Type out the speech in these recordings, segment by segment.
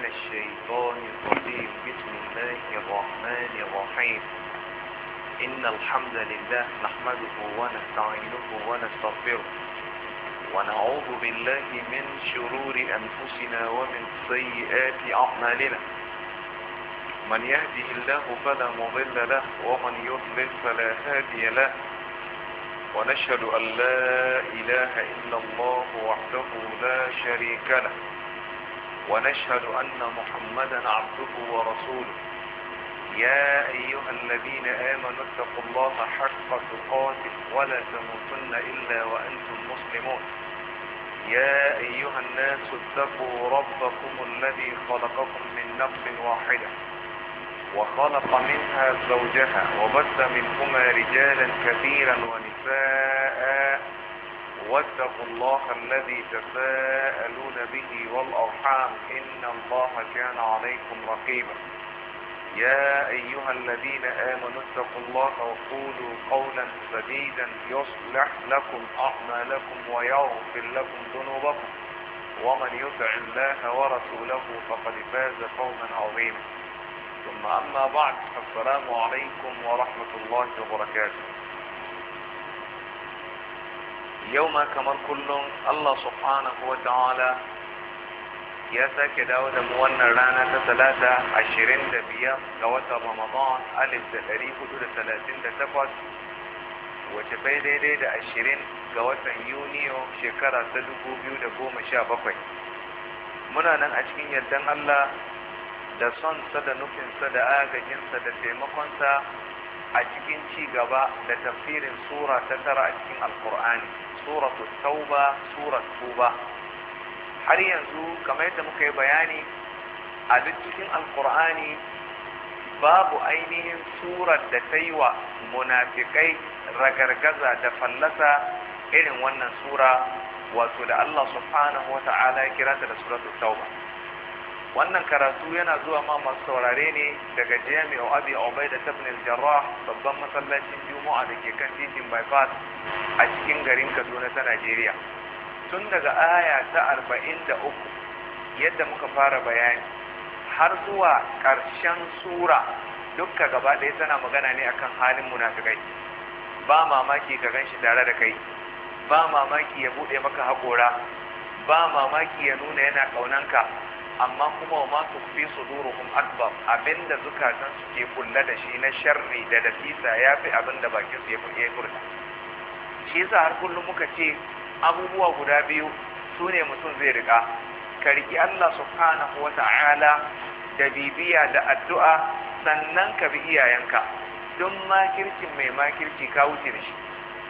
الشيطان الرجيم. بسم الله الرحمن الرحيم. إن الحمد لله نحمده ونستعينه ونستغفره ونعوذ بالله من شرور أنفسنا ومن سيئات أعمالنا. من يهده الله فلا مضل له ومن يضلل فلا هادي له. ونشهد أن لا إله إلا الله وحده لا شريك له. ونشهد أن محمدا عبده ورسوله. يا أيها الذين آمنوا اتقوا الله حق تقاته ولا تموتن إلا وأنتم مسلمون. يا أيها الناس اتقوا ربكم الذي خلقكم من نفس واحدة وخلق منها زوجها وبث منهما رجالا كثيرا ونساء. واتقوا الله الذي تساءلون به والأرحام إن الله كان عليكم رقيبا. يا أيها الذين آمنوا اتقوا الله وقولوا قولا سديدا يصلح لكم أعمالكم ويغفر لكم ذنوبكم. ومن يطع الله ورسوله فقد فاز فوزا عظيما. ثم أما بعد، السلام عليكم ورحمة الله وبركاته. يوم كمان كلهم الله سبحانه وتعالى ya sake dawo da mu wannan rana ta talata 25 ga watan Ramadan 1438 wacce bai daidai da 20 ga watan Yuniyo shekara ta 2017. Muna nan a cikin yardan Allah da sonsa da nufinsa da agajinsa da taimakonsa a cikin ci gaba da tafsirin sura ta 9 a cikin Alkur'ani, suratul Tauba, surat Tuba. har yanzu kamar yadda muka yi bayani a duk cikin Alkur'ani babu ainihin surar da ta yi wa munafikai ragargaza da fallasa irin wannan sura, wato da Allah subhanahu wa ta'ala ya kira ta da suratul Tauba. Wannan karatu yana zuwa ma masu saurare ne daga Jami'u Abi Ubaida ibn al-Jarrah, babban masallacin Juma'a da ke kan titin bypass a cikin garin Kaduna ta Najeriya. Tun daga aya ta 43 yadda muka fara bayani har zuwa ƙarshen sura dukka gaba ɗaya tana magana ne akan halin munafikai. Ba mamaki ka ganshi tare da kai, ba mamaki ya buɗe maka haƙora, ba mamaki ya nuna yana ƙaunanka, amma kuma wa masu fi suduruhum akbar, abinda zukatan su ke kulla da shi na sharri da dasisa ya fi abinda bakin su ya furta. Shi yasa har kullum muka ce abubuwa guda biyu su ne mutum zai riƙa. Ka riƙi Allah subhanahu wa ta'ala da bibiya da addu'a, sannan ka bi iyayenka. Don makircin mai makirci ka wuce da shi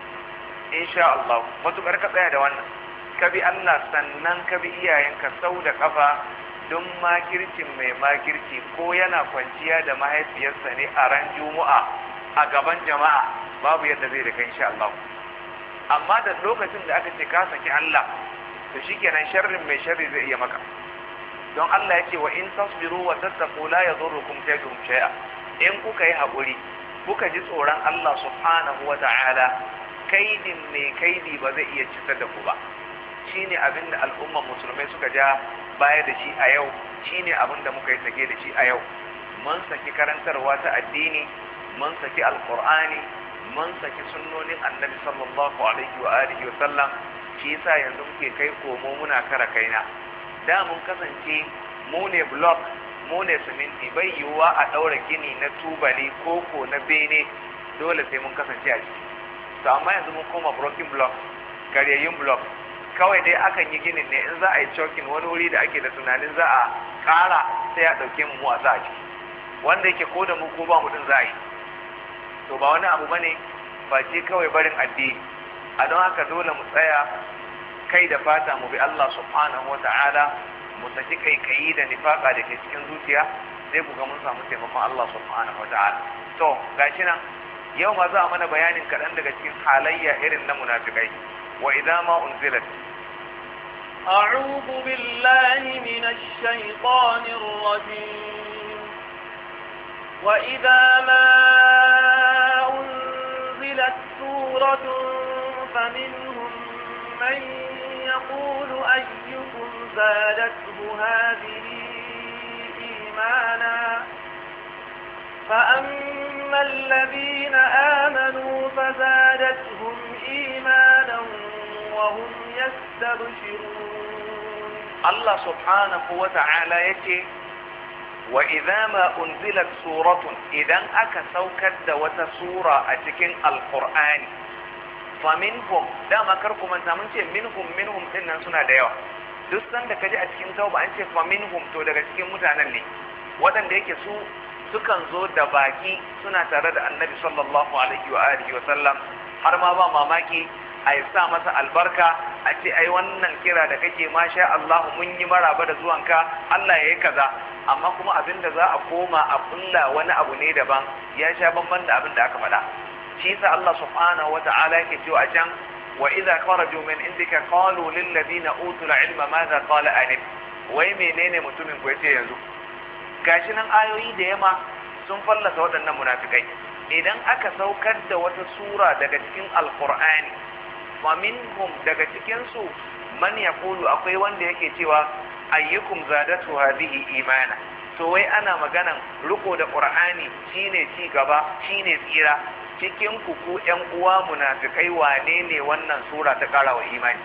insha Allah, matuƙar ka tsaya da wannan ka bi Allah sannan ka bi iyayenka sau da ƙafa. Don makircin mai makirci ko yana kwanciya da mahaifiyarsa ne a ran Juma'a a gaban jama'a, babu yadda zai da kai insha Allah. Amma da lokacin da aka ce ka saki Allah, to shikenan sharrin mai sharri zai iya maka. Don Allah yake wa in tasbiru wa tattaqu la yadurrukum kayduhum shay'a. In kuka yi haƙuri kuka ji tsoron Allah subhanahu wa ta'ala, kaidin mai kaidi ba zai iya cutar da ku ba. Shine abin da al'ummar musulmai suka ja baya da shi a yau, shine abin da muka yi sake da shi a yau. Mun saki karantarwa ta addini, mun saki alqur'ani, mun saki sunnonin annabi sallallahu alaihi wa alihi wa sallam. Shi yasa yanzu muke kai komo muna kara kaina. Da mun kasance mu ne block, mu ne siminti, bai yiwuwa a daura gini na tubali koko na bene, dole sai mun kasance a ciki. To amma yanzu mun koma broken block, karyayyun block. Kawai dai akan yi ginin ne in za a yi choking wani wuri da ake da tunanin za a kara, sai a dauke mu a sa a ciki, wanda yake ko da mu ko ba mu din za a yi. To ba wani abu bane face kawai barin addini. A don haka dole mu tsaya kai da fata mu bi Allah subhanahu wa ta'ala, mu saki kaikayi da nifaka da ke cikin zuciya, sai ku ga mun samu taimakon Allah subhanahu wa ta'ala. To gashi nan yau ma za a mana bayanin kaɗan daga cikin halayya irin na munafikai. Wa idza ma unzilat أعوذ بالله من الشيطان الرجيم. وإذا ما أنزلت سورة فمنهم من يقول أيكم زادته هذه فأما الذين آمنوا فزادتهم إيمانا وهم يستبشرون. الله سبحانه وتعالى يتي وإذا ما أنزلت سورة إذا أكسوكت وتسورة أتكين القرآن فمنهم دام كركم أنت منهم إن سنة ديوة duk sanda kaji a cikin tauba an ce fa minhum to daga cikin mutanen ne waɗanda yake su sukan zo da baki suna tare da annabi sallallahu alaihi wa alihi wa sallam har ma ba mamaki a sa masa albarka a ce ai wannan kira da kake masha Allah mun yi maraba da zuwanka Allah ya yi kaza amma kuma abin da za a koma a kulla wani abu ne daban ya sha bamban da abin da aka faɗa shi yasa Allah subhanahu wa ta'ala yake cewa a can وإذا خرجوا من عندك قالوا للذين أوتوا العلم ماذا قال آنف wai menene mutumin ku yace yanzu gashi nan ayoyi da yama sun fallasa waɗannan munafikai idan aka saukar da wata sura daga cikin alqur'ani fa minhum daga cikin su man yaqulu akwai wanda yake cewa ayyukum zadatu hadhihi imana to wai ana maganan riko da qur'ani shine ci gaba shine tsira cikin ku ƴan uwa munafikai wane ne wannan sura ta ƙara wa imani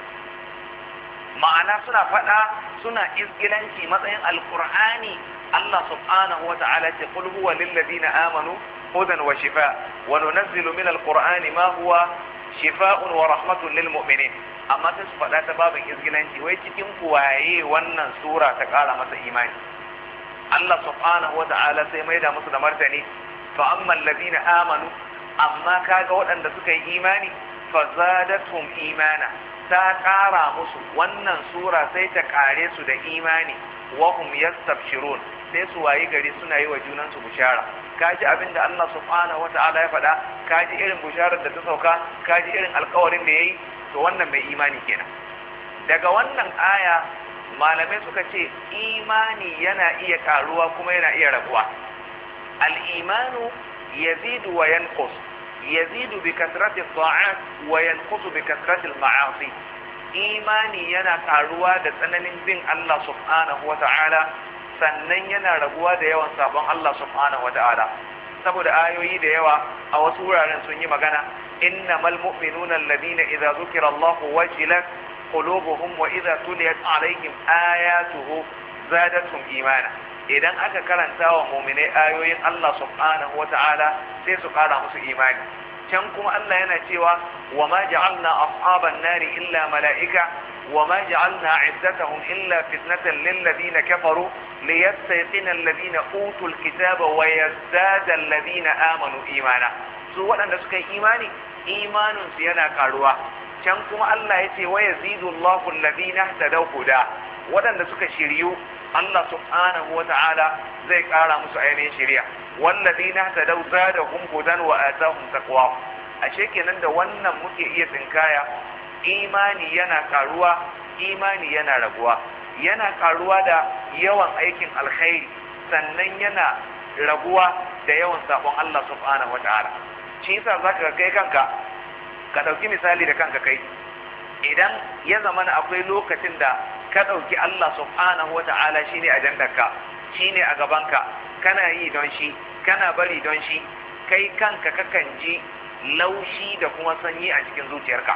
ma'ana suna faɗa suna izgilanci matsayin alqur'ani Allah subhanahu wa ta'ala ce qul huwa lil ladina amanu hudan wa shifa wa nunazzilu min alqur'ani ma huwa shifaa'un wa rahmatun lil mu'minin amma sai su faɗa ta babin izgilanci wai cikin ku waye wannan sura ta ƙara masa imani Allah subhanahu wa ta'ala sai maida musu da martani fa amma alladhina amanu amma kaga waɗanda suka yi imani fa zadatuhum imana ta ƙara musu wannan sura sai ta ƙare su da imani wa hum yastabshirun sai su wayi gari suna yi wa junansu bushara kaji abinda Allah subhanahu wata'ala ya faɗa kaji irin busharar da ta sauka kaji irin alƙawarin da yayi to wannan mai imani kenan daga wannan aya malamai suka ce imani yana iya ƙaruwa kuma yana iya rabuwa al-imanu yazidu wa yanqus yazidu bi kasrati at-ta'at wa yanqusu bi kasrati al-ma'asi imani yana karuwa da tsananin bin Allah subhanahu wata'ala sannan yana raguwa da yawan sabon Allah subhanahu wata'ala saboda ayoyi da yawa a wasu wuraren sun yi magana innamal mu'minuna alladhina idza dhukira Allah wajilat qulubuhum wa idza tuliyat alaihim ayatuhu zadatuhum imana idan aka karanta wa mu'minai ayoyin Allah subhanahu wata'ala sai su kara musu imani can kuma Allah yana cewa wa ma ja'alna ashaban nari illa mala'ika wa ma ja'alna 'iddatahum illa fitnatan lil ladina kafaru liyastayqina alladhina utul kitaba wa yazdada alladhina amanu imana su waɗanda suka yi imani imanin su yana karuwa can kuma Allah yace wa yazidu Allahu alladhina ihtadaw huda waɗanda suka shiryu Allah subhanahu wa ta'ala zai ƙara musu ainihin shari'a walladina tadaw zadahum hudan wa atahum taqwa ashe kenan da wannan muke iya tsinkaya imani yana karuwa imani yana raguwa yana karuwa da yawan aikin alkhairi sannan yana raguwa da yawan sabon Allah subhanahu wa ta'ala shi yasa zaka kai kanka ka dauki misali da kanka kai idan ya zamana akwai lokacin da ka ɗauki Allah subhanahu wata'ala shine ajandarka shine a gabanka kana yi don shi kana bari don shi kai kanka kakan ji laushi da kuma sanyi a cikin zuciyarka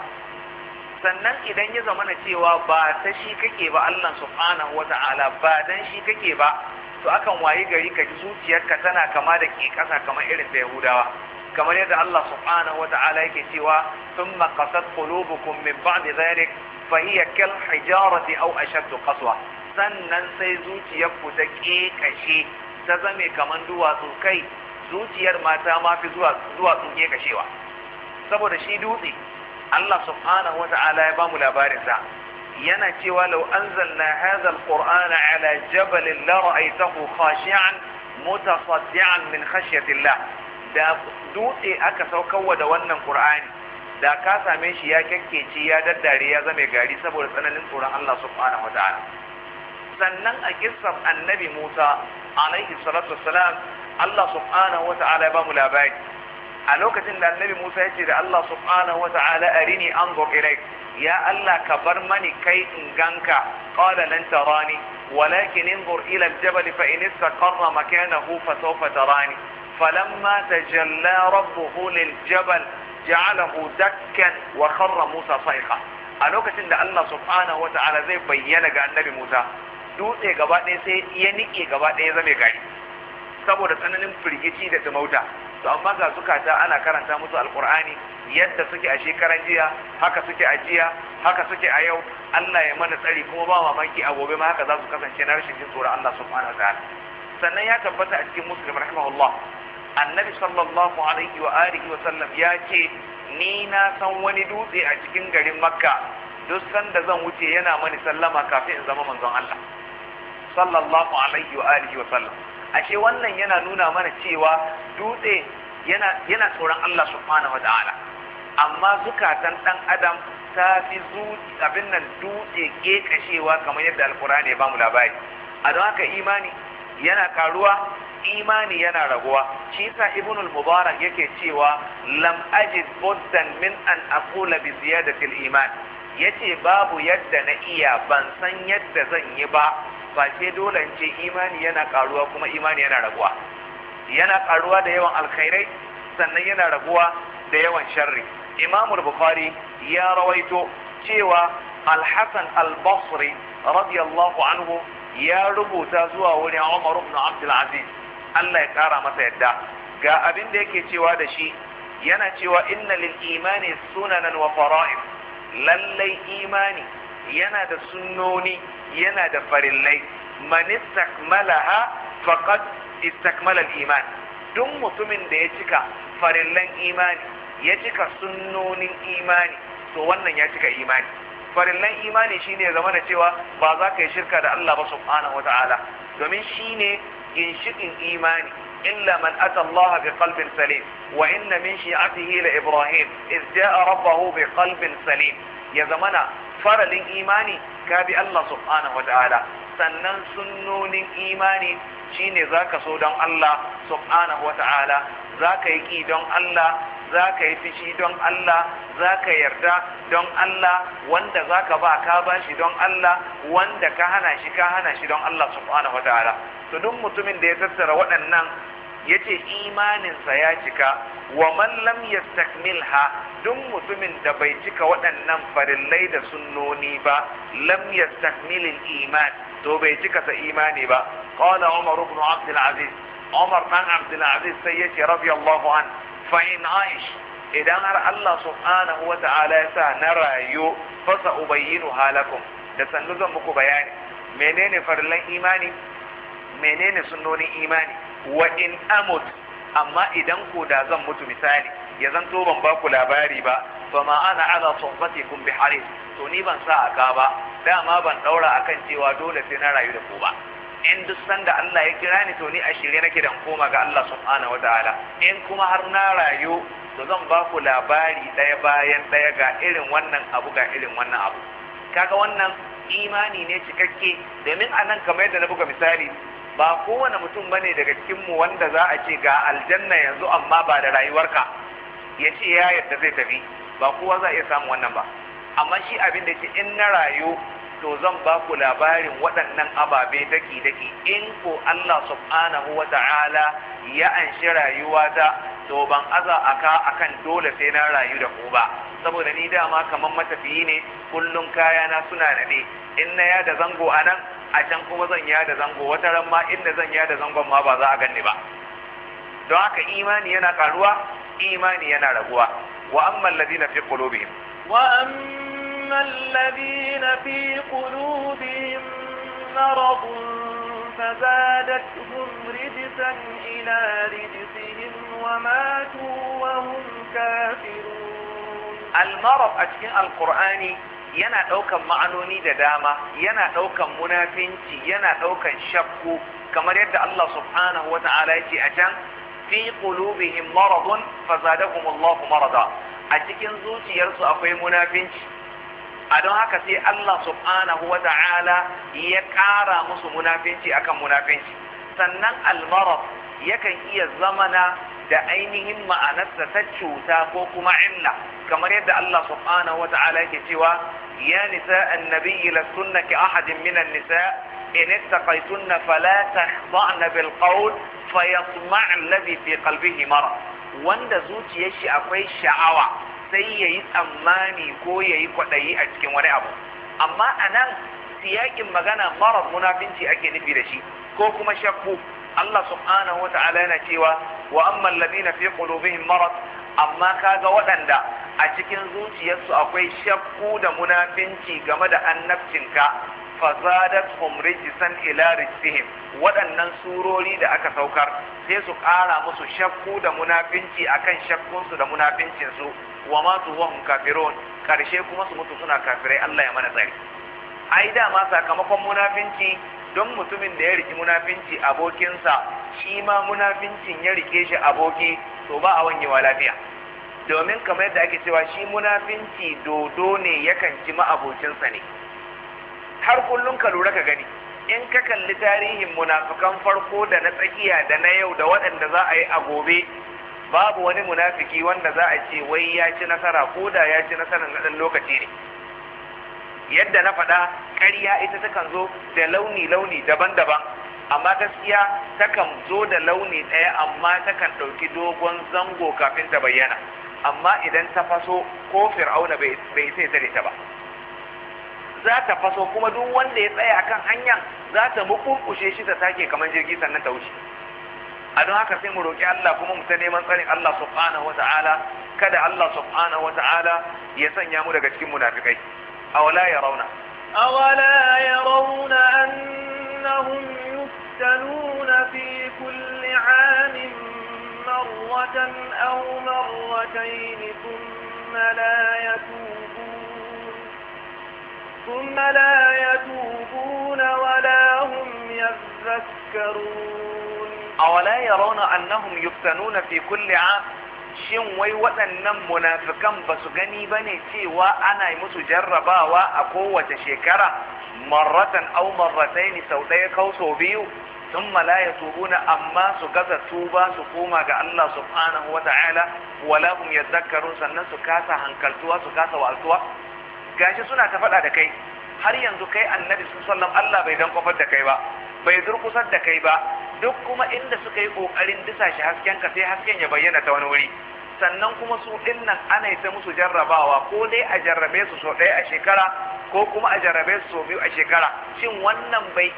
sannan idan ya zamana cewa ba ta shi kake ba Allah subhanahu wata'ala ba dan shi kake ba to akan wayi gari ka ji zuciyarka tana kama da ke kasa kamar irin da Yahudawa kamar yadda Allah subhanahu wata'ala yake cewa thumma qasat qulubukum min ba'di dhalik فهي كالحجارة أو أشد قسوة sannan sai zuciyarku ta kekashe ta zame kaman duwatsu kai zuciyar mata ma fi duwatsun kekashewa saboda shi dutse Allah subhanahu wata'ala ya bamu labarin sa yana cewa law anzalna hadha alqur'ana ala jabalin la ra'aytahu khashi'an mutasaddian min khashyati Allah da dutse aka saukarwa da wannan qur'ani da ka same shi ya kyakkece ya daddare ya zame gari saboda tsananin tsoron Allah subhanahu wata'ala sannan a kissar annabi Musa alaihi salatu wassalam Allah subhanahu wata'ala ya bamu labari a lokacin da annabi Musa ya ce da Allah subhanahu wata'ala arini anzur ilaik ya Allah ka bar mani kai in ganka qala lan tarani walakin انظر ila aljabal fa in istaqarra makanahu fa sawfa tarani falamma tajalla rabbuhu lil jabal ja'alahu dakkan wa kharra Musa sayqa. A lokacin da Allah subhanahu wata'ala zai bayyana ga annabi Musa, dutse gaba ɗaya sai ya nike gaba ɗaya zame gari saboda tsananin firgici da tumauta. To amma ga zukata ana karanta musu alqur'ani yadda suke a shekaran jiya, haka suke a jiya, haka suke a yau. Allah ya mana tsari, kuma ba mamaki a gobe ma haka za su kasance na rashin jin tsoron Allah subhanahu wata'ala. Sannan ya tabbata a cikin Muslim rahimahullah, annabi sallallahu alaihi wa alihi wa sallam ya ce, ni na san wani dutse a cikin garin Makka, duk sanda zan wuce yana mani sallama kafin in zama manzon Allah sallallahu alaihi wa alihi wa sallam. Ashe wannan yana nuna mana cewa dutse yana tsoron Allah subhanahu wa ta'ala, amma zukatan dan adam ta fi abin nan dutse kekashewa, kamar yadda alkurani ya bamu labari. A don haka imani yana karuwa, imani yana raguwa. Shi yasa ibn al-mubarak yake cewa lam ajid buddan min an aqula bi ziyadati al-iman. Yace babu yadda na iya, ban san yadda zan yi ba, face dole in ce imani yana karuwa kuma imani yana raguwa. Yana karuwa da yawan alkhairai, sannan yana raguwa da yawan sharri. Imam al-Bukhari ya rawaito cewa al-Hasan al-Basri radiyallahu anhu ya rubuta zuwa wurin Umar ibn Abdul Aziz, Allah ya kara masa yadda. Ga abin da yake cewa da shi, yana cewa inna lil imani sunanan wa fara'id. Lallai imani yana da sunnoni, yana da farillai. Man istakmalaha faqad istakmala al-iman. Duk mutumin da ya cika farillan imani, ya cika sunnonin imani, to wannan ya cika imani. Farillan imani shine zama da cewa ba za ka yi shirka da Allah ba subhanahu wata'ala, domin shine ginshikin imani. illa man ata Allah bi qalbin salim wa inna min shi'atihi la Ibrahim iz ja'a rabbahu bi qalbin salim. Ya zamana faralin imani ka bi Allah subhanahu wata'ala, sannan sunnonin imani shine zaka so don Allah subhanahu wata'ala, zaka yi ki don Allah, za ka yi fishi don Allah, za ka yarda don Allah, wanda za ka ba ka ba shi don Allah, wanda ka hana shi don Allah subhanahu wa ta'ala. To duk mutumin da ya tattara waɗannan, ya ce imaninsa ya cika. Wa man lam yastakmilha, duk mutumin da bai cika waɗannan farillai da sunnoni ba, lam yastakmilil iman, to bai cika sa imani ba. Qala Umar ibn Abdul Aziz, Umar dan Abdul Aziz sai yace radiyallahu an, fa'in aish, idan har Allah subhanahu wa ta'ala ya sa na rayu, fasa ubayyinu halakum, da sannu zan muku bayani menene farillan imani, menene sunnonin imani. Wa in amut, amma idan ko da zan mutu misali, ya zanto ban ba ku labari ba, fa ma ana ala sohbatikum bi haris, to ni ban sa aka ba, dama ban daura akan cewa dole sai na rayu da ku ba. In duk sanda Allah ya kira ni, to ni a shirye nake dan koma ga Allah subhanahu wataala. In kuma har na rayu, to zan ba ku labari ɗaya bayan ɗaya, ga irin wannan abu, ga irin wannan abu. Kaga wannan imani ne cikakke, domin anan kamar yadda na buga misali, ba kowane mutum bane daga cikin mu wanda za a ce ga aljanna yanzu amma ba da rayuwarka, ya ce ya yadda zai tafi. Ba kowa za a iya samun wannan ba, amma shi abin da ce in na rayu, to zan ba ku labarin waɗannan ababe daki-daki. In ko Allah subhanahu wa ta'ala ya anshi rayuwata, to ban aza akan dole sai na rayu da ku ba, saboda ni dama kamar matafiyi ne, kullum kayana suna nade. In na yada zango a nan, a can kuma zan yada zango, wata ran ma inda zan yada zangon ma ba za a ganni ba. Don haka imani yana karuwa, imani yana raguwa. Wa amma alladhina fi qulubihim أما الذين في قلوبهم مرض فزادتهم رجسا إلى رجسهم وماتوا وهم كافرون. المرض أتكين القرآن yana ɗaukan ma'anoni da dama, yana ɗaukan munafinci, yana ɗaukan shakku, kamar yadda Allah subhanahu wa ta'ala yake a can fi qulubihim maradun fazadahumullahu marada. A cikin zuciyarsu akwai munafinci, a don haka sai Allah subhanahu wa ta'ala ya ƙara musu munafinci akan munafinci. Sannan almarad yakan iya zamana da ainihin ma'anarsa ta cuta ko kuma illa, kamar yadda Allah subhanahu wata'ala yake cewa ya nisa annabiyyi lastunna ka ahadin minan nisa in ittaqaytunna fala takhda'na bil qawl fayatma' alladhi fi qalbihi marad. Wanda zuciyar shi akwai sha'awa sai yayi tsammani ko yayi kwadayi a cikin wani abu, amma anan siyakin magana marad munafinci ake nufi da shi ko kuma shakku. Allah subhanahu wa ta'ala yana cewa wa amma alladhina fi qulubihim marad, amma kaga waɗanda a cikin zuciyarsu akwai shakku da munafinci game da annabcinka fazadathum rijsan ila rijsihim, waɗannan surori da aka saukar sai su ƙara musu shakku da munafinci akan shakkunsu da munafincinsu, wa matu wa hum kafirun, karshe kuma su mutu suna kafirai. Allah ya mana tsari. Ai dama sakamakon munafinci, don mutumin da ya riki munafinci abokinsa, shi ma munafincin ya rike shi aboki, to ba a wanyewa lafiya. Domin kamar yadda ake cewa shi munafinci dodo ne yakan ci ma'abocinsa ne. Har kullum ka lura ka gani, in ka kalli tarihin munafikan farko da na tsakiya da na yau da waɗanda za a yi a gobe, babu wani munafiki wanda za a ce wai ya ci nasara, ko da ya ci nasara na ɗan lokaci ne. Yadda na faɗa, ƙarya ita takan zo da launi daban-daban, amma gaskiya takan zo da launi ɗaya, amma takan ɗauki dogon zango kafin ta bayyana. Amma idan ta faso, ko fir'auna bai sai tare ta ba, za ta faso, kuma duk wanda ya tsaya akan hanya za ta mukurkushe shi ta take kamar jirgi sannan ta wuce. A don haka sai mu roƙi Allah, kuma mu ta neman tsarin Allah subhanahu wata'ala, kada Allah subhanahu wata'ala ya sanya mu daga cikin munafikai. أولا يرون أنهم يفتنون في كل عام مرة أو مرتين ثم لا يتوبون ولا هم يذكرون. أولا يرون أنهم يفتنون في كل عام. Shin wai waɗannan munafikan ba su gani ba ne cewa ana yi musu jarrabawa a kowace shekara, marratan au marrataini, sau ɗaya ko sau biyu, sun malaya tubuna, amma su gaza tuba su koma ga Allah subhanahu wa ta'ala, wala hum yadhakkarun, sannan su kasa hankaltuwa, su kasa wa'azuwa. Gashi suna ta faɗa da kai, har yanzu kai annabi sallallahu alaihi Allah bai dan kofar da kai ba, bai durkusar da kai ba, duk kuma inda suka yi kokarin disa shi hasken ka sai hasken ya bayyana ta wani wuri. Sannan kuma su dinnan ana yi ta musu jarrabawa, ko dai a jarrabe su sau ɗaya a shekara, ko kuma a jarrabe su sau biyu a shekara. Shin wannan bai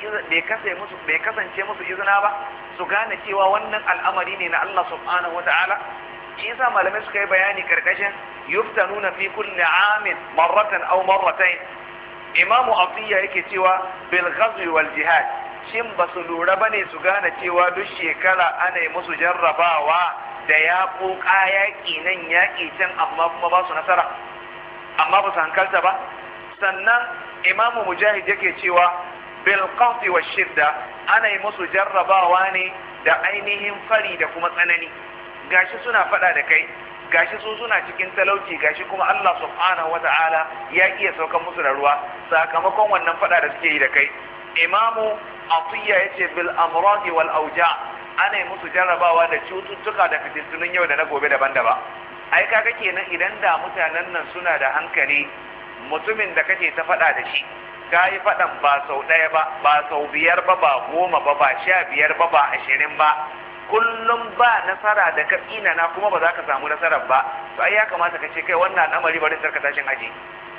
kasance musu izina ba, su gane cewa wannan al'amari ne na Allah subhanahu wa ta'ala? Shi yasa malamai suka yi bayani karkashin yuftanuna fi kulli amin marratan aw marratayn. Imamu Atiyya yake cewa bil ghazwi wal jihad. Shin ba su lura bane su gane cewa duk shekara ana yi musu jarrabawa da yaƙoƙa, yaƙi nan yaƙi can, amma kuma ba su nasara, amma ba su hankalta ba? Sannan Imamu Mujahid yake cewa bil qahti wash shidda, ana yi musu jarrabawa ne da ainihin fari da kuma tsanani. Gashi suna faɗa da kai, gashi su suna cikin talauci, gashi kuma Allah subhanahu wata'ala ya iya saukan musu da ruwa sakamakon wannan faɗa da suke yi da kai. Imamu Atiyya yace bil amradi wal auja, ana yi musu jarrabawa da cututtuka da fitintunin yau da na gobe daban-daban. Ai kaga kenan idan da mutanen nan suna da hankali, mutumin da kake ta faɗa da shi, ka yi faɗan ba sau ɗaya ba, ba sau biyar ba, ba 10 ba, ba 15 ba, ba 20 ba, kullum ba nasara da ka na kuma ba za ka samu nasarar ba, to ai ya kamata ka ce kai wannan al'amari bari sarka tashin aji.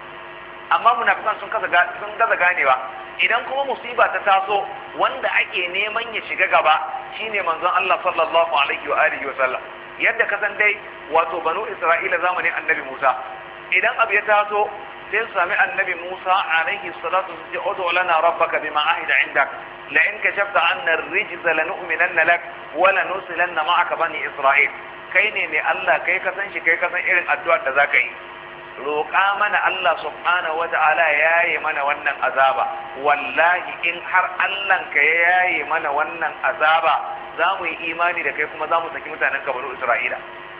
Amma munafikan sun gaza ganewa. Idan kuma musiba ta taso, wanda ake neman ya shiga gaba shine manzon Allah sallallahu alaihi wa alihi wa sallam. Yadda ka san dai wato banu Isra'ila zamanin annabi Musa, idan abu ya taso sai su sami annabi Musa alaihi salatu wa sallam, ud'u lana rabbaka bima ahida indak la in kashafta 'anna ar-rijza lanu'minanna lak wa lanusilanna ma'aka bani Isra'il. Kai ne mai Allah, kai ka san shi, kai ka san irin addu'ar da zaka yi. Roƙa mana Allah subhanahu wa ta'ala ya yaye mana wannan azaba. Wallahi in har Allah ka ya yaye mana wannan azaba, za mu yi imani da kai kuma za mu saki mutanen ka banu Isra'ila.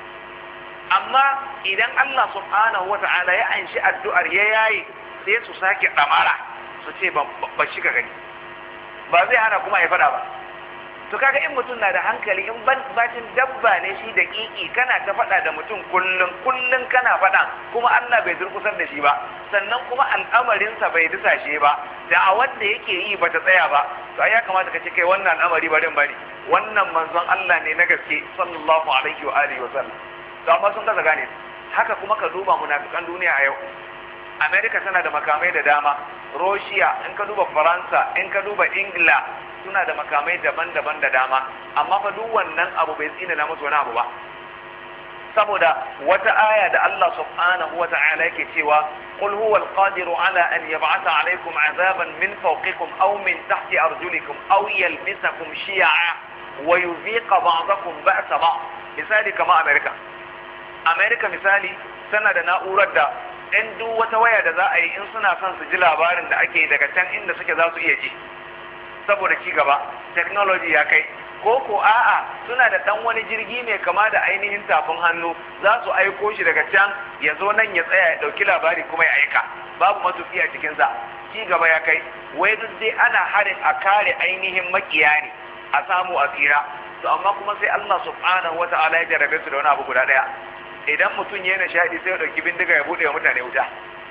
Amma idan Allah subhanahu wa ta'ala ya anshi addu'ar ya yaye, sai su sake ɗamara su ce ba shi ka gani, ba zai hana kuma ya faɗa ba. to kaga in mutum na da hankali, in bacin dabba ne shi da kiki, kana ta faɗa da mutum kullun kana faɗa, kuma Allah bai durkusar da shi ba, sannan kuma al'amarinsa bai dusashe ba, da a wanda yake yi bata tsaya ba, to ai ya kamata ka ce kai wannan al'amari bari wannan manzon Allah ne na gaske sallallahu alaihi wa alihi wa sallam. To amma sun kaza gane. Haka kuma ka duba munafikan duniya a yau. America tana da makamai da dama, Russia, in ka duba Faransa, in ka duba Ingila, suna da makamai daban-daban da dama, amma fa duk wannan abu bai tsina na musu wani abu ba, saboda wata aya da Allah subhanahu wa ta'ala yake cewa qul huwa al-qadiru ala an yab'atha alaykum 'adaban min fawqikum aw min tahti arjulikum aw yalbisakum shi'a wa yuziqa ba'dakum ba'sa ba'd. Misali kama America misali tana da na'urar da in duk wata waya da za a yi in suna son su ji labarin da ake daga can inda suke za su iya ji, saboda ci gaba technology ya kai, ko a'a suna da dan wani jirgi mai kama da ainihin tafin hannu, za su aiko shi daga can ya zo nan ya tsaya ya dauki labari kuma ya aika, babu matuƙi a cikin sa. Ci gaba ya kai, wai duk dai ana harin a kare ainihin makiya ne a samu a tsira. To amma kuma sai Allah subhanahu wata'ala ya jarabe su da wani abu guda daya, idan mutum ya nishadi sai ya dauki bindiga ya bude wa mutane wuta.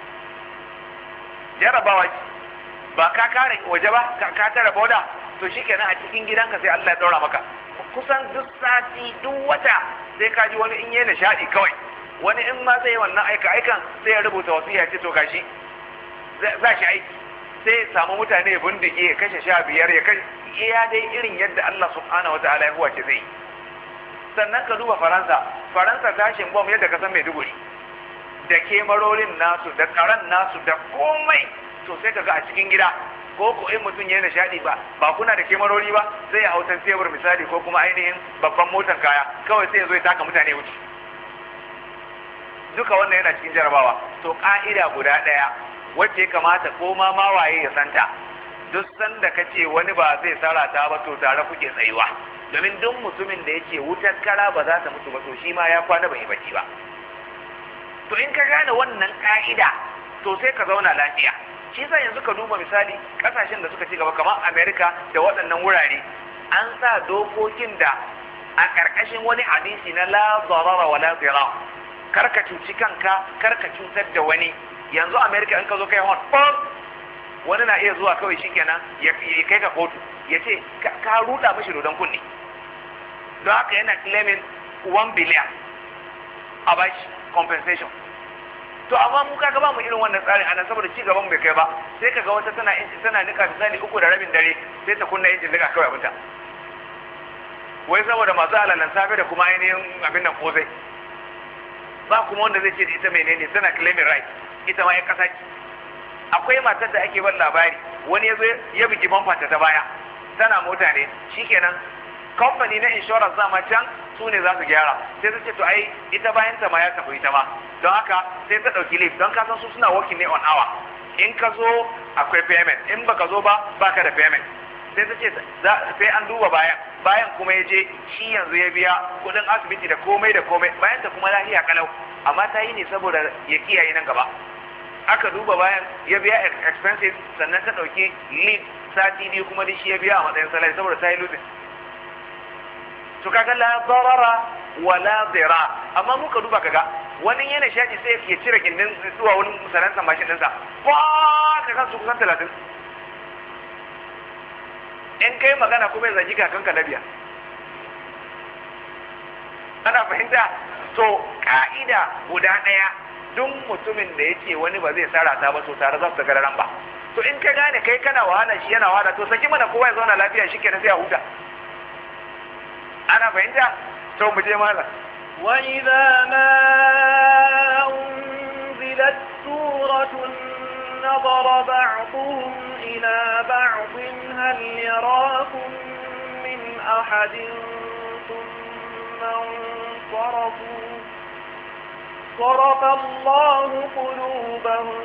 Jarabawa ba ka kare waje ba, ka tara boda, to shikenan a cikin gidanka sai Allah ya daura maka. Kusan duk sati duk wata sai ka ji wani in yi nishadi kawai, wani in ma zai yi wannan aikan sai ya rubuta wasiya ce to gashi za shi aiki, sai ya samu mutane ya bindige ya kashe 15 ya kashe iya dai irin yadda Allah subhanahu wataala ya huwace zai. Sannan ka duba Faransa tashin bom yadda ka san Maiduguri, da kemarorin nasu da tsaron nasu da komai, to sai ka ga a cikin gida ko in mutum ya nishadi ba kuna da kemarori ba, sai ya hautan tebur misali ko kuma ainihin babban motar kaya, kawai sai ya zo ya taka mutane wuce. Duka wannan yana cikin jarabawa. To ka'ida guda ɗaya wacce ya kamata ko ma waye ya santa, duk sanda ka ce wani ba zai sarata ba to tare kuke tsayuwa, domin duk mutumin da yake wutar kara ba za ta mutu ba to shi ma ya kwana bai bacci ba. To in ka gane wannan ka'ida to sai ka zauna lafiya. Shi yasa yanzu ka duba misali kasashen da suka ci gaba kamar America da waɗannan wurare, an sa dokokin da a ƙarƙashin wani hadisi na la darara wa la dirar, karka cuci kanka, karka cutar da wani. Yanzu America in ka zo kai hon wani na iya zuwa kawai shikenan ya kai ka kotu ya ce ka ruda mishi dodon kunni, don haka yana claiming 1 billion a bashi compensation. To amma mu kaga ba mu irin wannan tsarin anan saboda ci gaban bai kai ba, sai kaga wata tana nika misali 3:30 dare sai ta kunna injin nika kawai abinta, wai saboda masu alalan safe da kuma ainihin abin nan kozai, ba kuma wanda zai ce da ita menene, tana claiming right, ita ma ya kasa ce. Akwai matar da ake ban labari, wani ya zo ya bugi bamfanta ta baya, tana mota ne, shikenan kamfani na insurance zama can su ne za su gyara, sai ta ce to ai ita bayan ta ma ya tafi ita ma, don haka sai ta ɗauki leave, don kasan su suna working ne on hour, in ka zo akwai payment, in baka zo ba baka da payment. Sai ta ce sai an duba bayan kuma ya je shi yanzu ya biya kudin asibiti da komai bayan ta kuma lafiya kalau, amma ta yi ne saboda ya kiyaye nan gaba. Aka duba bayan ya biya expenses, sannan ta ɗauki leave sati 2 kuma shi ya biya a matsayin salari saboda ta yi losing. To kaga la darara wa la dira, amma muka duba kaga wani yana shaji sai ya cire gindin zuwa wani musalansa mashin ɗinsa ba ka kan su kusan 30, in kai magana kuma ya zagi kakanka na biya. Ana fahimta? To ka'ida guda ɗaya, duk mutumin da yake wani ba zai sarata ba to tare za su daga ran ba. To in ka gane kai kana wahala shi yana wahala, to saki mana kowa ya zauna lafiya shi kenan sai a huta. Ana fahimta? To mu je malam. Wa idza ma unzilat suratun nadara ba'dhum ila ba'dhin hal yarakum min ahadin thumma sarafu صرف الله قلوبهم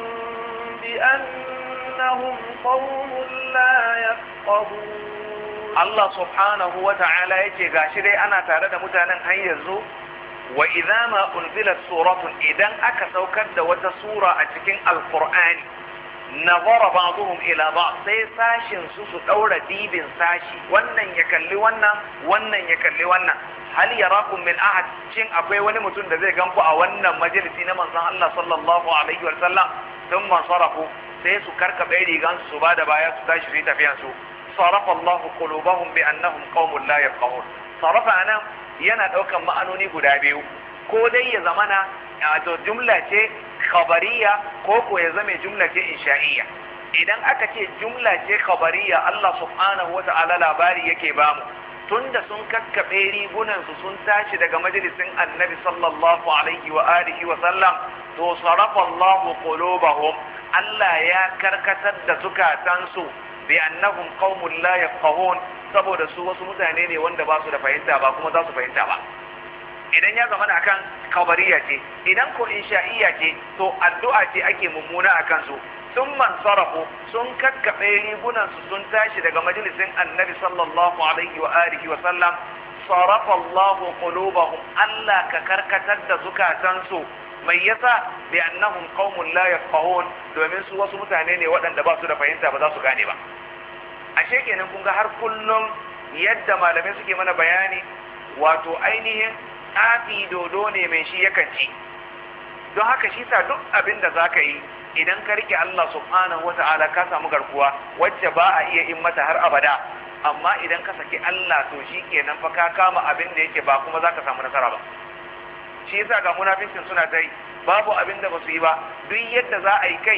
بأنهم قوم لا يفقهون. Allah subhanahu wa ta'ala yake gashi dai ana tare da mutanen har yanzu, wa idza ma unzilat suratun, idan aka saukar da wata sura a cikin alqur'ani nazara ba'dhum ila ba'd, sai sashin su daura dibin sashi, wannan ya kalli wannan, wannan ya kalli wannan. hal yarakum min ahad, shin akwai wani mutum da zai ganku a wannan majalisi na manzon Allah sallallahu alaihi wa sallam? thumma sarafu, sai su karkabe rigan su ba da baya su tashi su yi tafiyan su. sarafa Allahu qulubahum bi annahum qaumun la yafqahun. sarafa anan yana daukan ma'anoni guda biyu, ko dai ya zamana to jumla ce khabariya ko ko ya zame jumla ce insha'iyya. idan aka ce jumla ce khabariya, Allah subhanahu wata'ala labari yake bamu tunda sun kakkabe rigunan su sun tashi daga majalisin annabi sallallahu alaihi wa alihi wa sallam, to sarafa Allahu qulubahum, Allah ya karkatar da zukatansu bi annahum qaumun la yafqahun, saboda su wasu mutane ne wanda ba su da fahimta ba kuma za su fahimta ba. idan ya zama akan kabariya ce, idan ko insha'iyya ce, to addu'a ce ake mummuna akan su. sun mansarafu, sun kakkaɓe rigunansu sun tashi daga majalisin annabi sallallahu alaihi wa alihi wa sallam. sarafa Allahu qulubahum, Allah ka karkatar da zukatansu. mai yasa bi annahum qaumun la yafqahun, domin su wasu mutane ne waɗanda ba su da fahimta, ba za su gane ba. ashe kenan kun ga har kullum yadda malamai suke mana bayani, wato ainihin tsafi dodo ne mai shi yakan ci. don haka shi sa duk abin da za ka yi, idan ka rike Allah subhanahu wata'ala ka samu garkuwa wacce ba a iya in mata har abada. amma idan ka saki Allah, to shi kenan fa ka kama abin da yake ba kuma za ka samu nasara ba. shi yasa ga munafikin suna ta yi, babu abin da ba su yi ba. duk yadda za a yi kai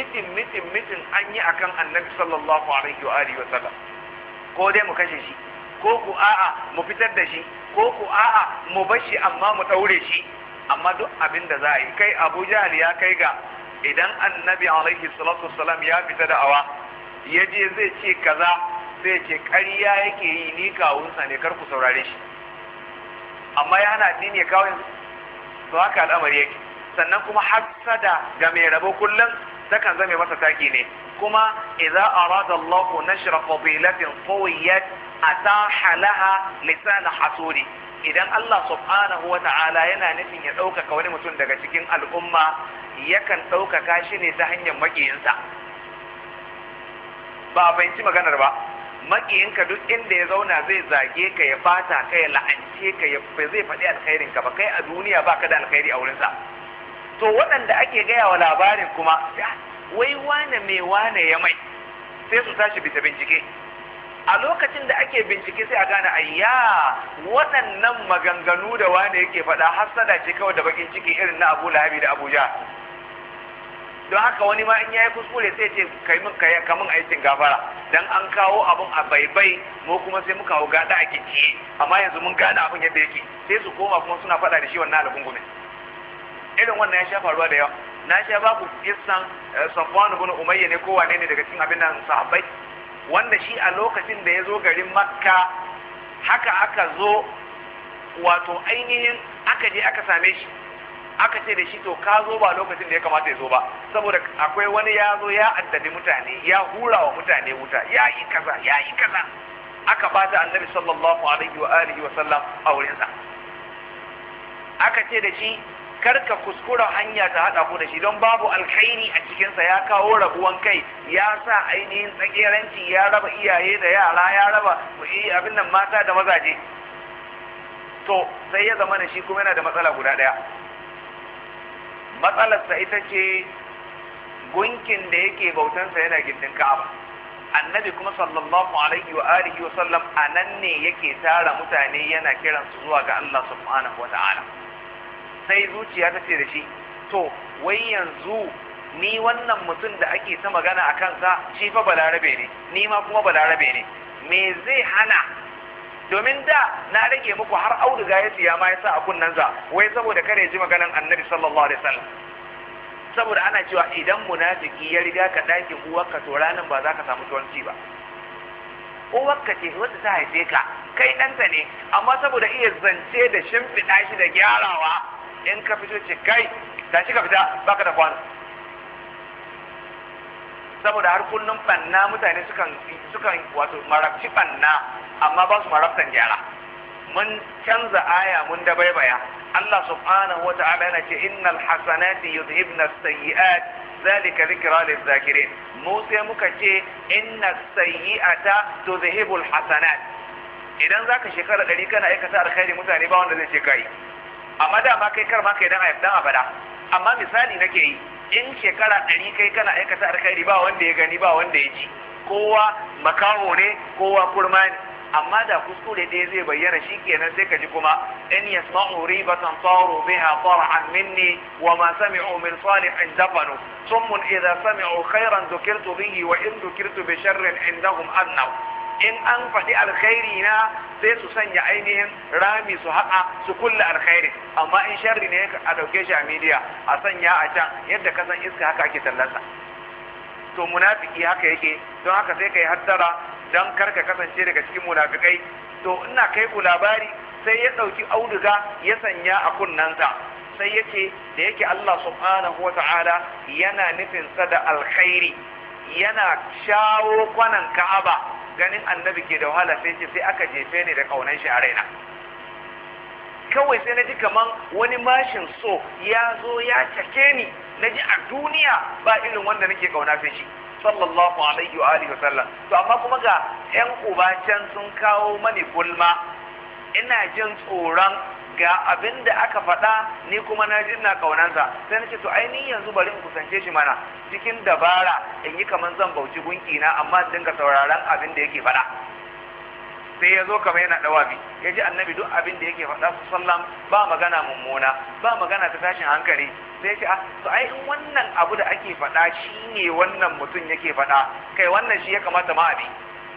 mitin an yi akan annabi sallallahu alaihi wa alihi wa sallam, ko dai mu kashe shi, ko ku a'a mu fitar da shi, ko ku a'a mu bar shi amma mu daure shi. amma duk abin da za a yi kai, Abu Jahl ya kai ga idan annabi alaihi salatu wassalam ya fita da awa ya je zai ce kaza, sai ce ƙarya yake yi, ni kawunsa ne, kar ku saurare shi. amma ya hana addini ya kawo yanzu, to haka al'amari yake. sannan kuma hasada ga mai rabo kullum takan zame masa taki ne. kuma idza arada Allahu nashra fadilatin qawiyat ataha laha lisan hasudi, idan Allah subhanahu wata'ala yana nufin ya ɗaukaka wani mutum daga cikin al'umma, yakan ɗaukaka shi ne ta hanyar maƙiyinsa. ba a fahimci maganar ba. maƙiyinka duk inda ya zauna zai zage ka, ya bata ka, ya la'ance ka, ya zai faɗi alkhairin ka ba, kai a duniya ba ka da alkhairi a wurinsa. to waɗanda ake gaya wa labarin kuma, wai wane mai wane ya mai, sai su tashi bisa bincike. a lokacin da ake bincike sai a gane ayya, waɗannan maganganu da wane yake faɗa hasada ce kawai da bakin ciki irin na Abu Lahabi da Abu Jahl. don haka wani ma in yayi kuskure sai ce kai mun aikin gafara, dan an kawo abun a baibai, mu kuma sai muka hau gada a kiciye, amma yanzu mun gane abun yadda yake, sai su koma kuma suna faɗa da shi wannan algungumin. irin wannan ya sha faruwa da yawa. na sha baku kissan Safwan ibn Umayya ne ko wane ne daga cikin abin nan sahabbai, wanda shi a lokacin da ya zo garin Makka, haka aka zo wato ainihin aka je aka same shi, aka ce da shi to ka zo ba lokacin da ya kamata ya zo ba, saboda akwai wani ya zo ya addabi mutane, ya hura wa mutane wuta, ya yi kaza. aka bata annabi sallallahu alaihi wa alihi wa sallam a wurinsa. aka ce da shi karka kuskura hanya ta hada ku da shi, don babu alkhairi a cikinsa, ya kawo rabuwan kai, ya sa ainihin tsageranci, ya raba iyaye da yara, ya raba abin nan mata da mazaje. to sai ya zama da shi kuma yana da matsala guda daya. matsalarsa ita ce gunkin da yake bautansa yana gindin Ka'aba. annabi kuma sallallahu alaihi wa alihi wa sallam anan ne yake tara mutane yana kiransu zuwa ga Allah subhanahu wa ta'ala. sai zuciya ta ce da shi, to wai yanzu ni wannan mutum da ake ta magana a kansa shi fa balarabe ne, ni ma kuma balarabe ne, me zai hana? domin da na rage muku har auduga ya siya ma ya sa a kunnensa, wai saboda kare ji maganan annabi sallallahu alaihi wasallam. saboda ana cewa idan munafiki ya riga ka daki uwarka, to ranan ba za ka samu tuwanci ba. uwarka ce wanda ta haife ka, kai ɗanta ne, amma saboda iya zance da shimfiɗa shi da gyarawa, in ka fito ce kai tashi ka fita baka da kwano. saboda har kullum banna mutane sukan wato marabci banna, amma ba su marabtan gyara. mun canza aya mun dabaibaya. Allah subhanahu wa ta'ala yana ce innal hasanati yudhibna as-sayyi'at zalika dhikra lizakirin. mu sai muka ce inna sayyi'ata tudhhibul hasanat. idan zaka shekara 100 kana aikata alkhairi mutane ba wanda zai ce kai, amma da ma kai kar ma kai dan abada. amma misali nake yi, in shekara 100 kai kana aikata alkhairi ba wanda ya gani ba wanda ya ji, kowa makaho ne kowa kurma ne, amma da kuskure ɗaya zai bayyana shi kenan sai ka ji kuma in yasma'u ribatan taru biha tar'an minni wa ma sami'u min salihin dafanu summun idza sami'u khairan dhukirtu bihi wa in dhukirtu bi sharrin indahum annaw. in an faɗi alkhairi na sai su sanya ainihin rami su haƙa su kulle alkhairi, amma in sharri ne a ɗauke shi a media a sanya a can yadda ka san iska haka ake tallansa. to munafiki haka yake, don haka sai kai hattara don karka kasance daga cikin munafikai. to ina kai ku labari, sai ya ɗauki auduga ya sanya a kunnansa, sai yace da yake Allah subhanahu wa ta'ala yana nufinsa da alkhairi, yana shawo kwanan Ka'aba, ganin annabi ke da wahala, sai ce sai aka jefe ni da kaunan shi a raina. kawai sai na ji kaman wani mashin so ya zo ya cake ni, na ji a duniya ba irin wanda nake kauna sai shi sallallahu alaihi wa alihi wasallam. to amma kuma ga yan uba can sun kawo mani gulma, ina jin tsoron ga abin da aka faɗa ni kuma na ji ina kaunansa, sai nace to ainihin yanzu bari in kusance shi mana cikin dabara in yi kaman zan bauci gunki na, amma dinga sauraron abin da yake faɗa. sai ya zo kamar yana dawabi, ya ji annabi duk abin da yake faɗa su sallam ba magana mummuna ba magana ta tashin hankali. sai ce to ai in wannan abu da ake faɗa shine wannan mutum yake faɗa, kai wannan shi ya kamata ma abi.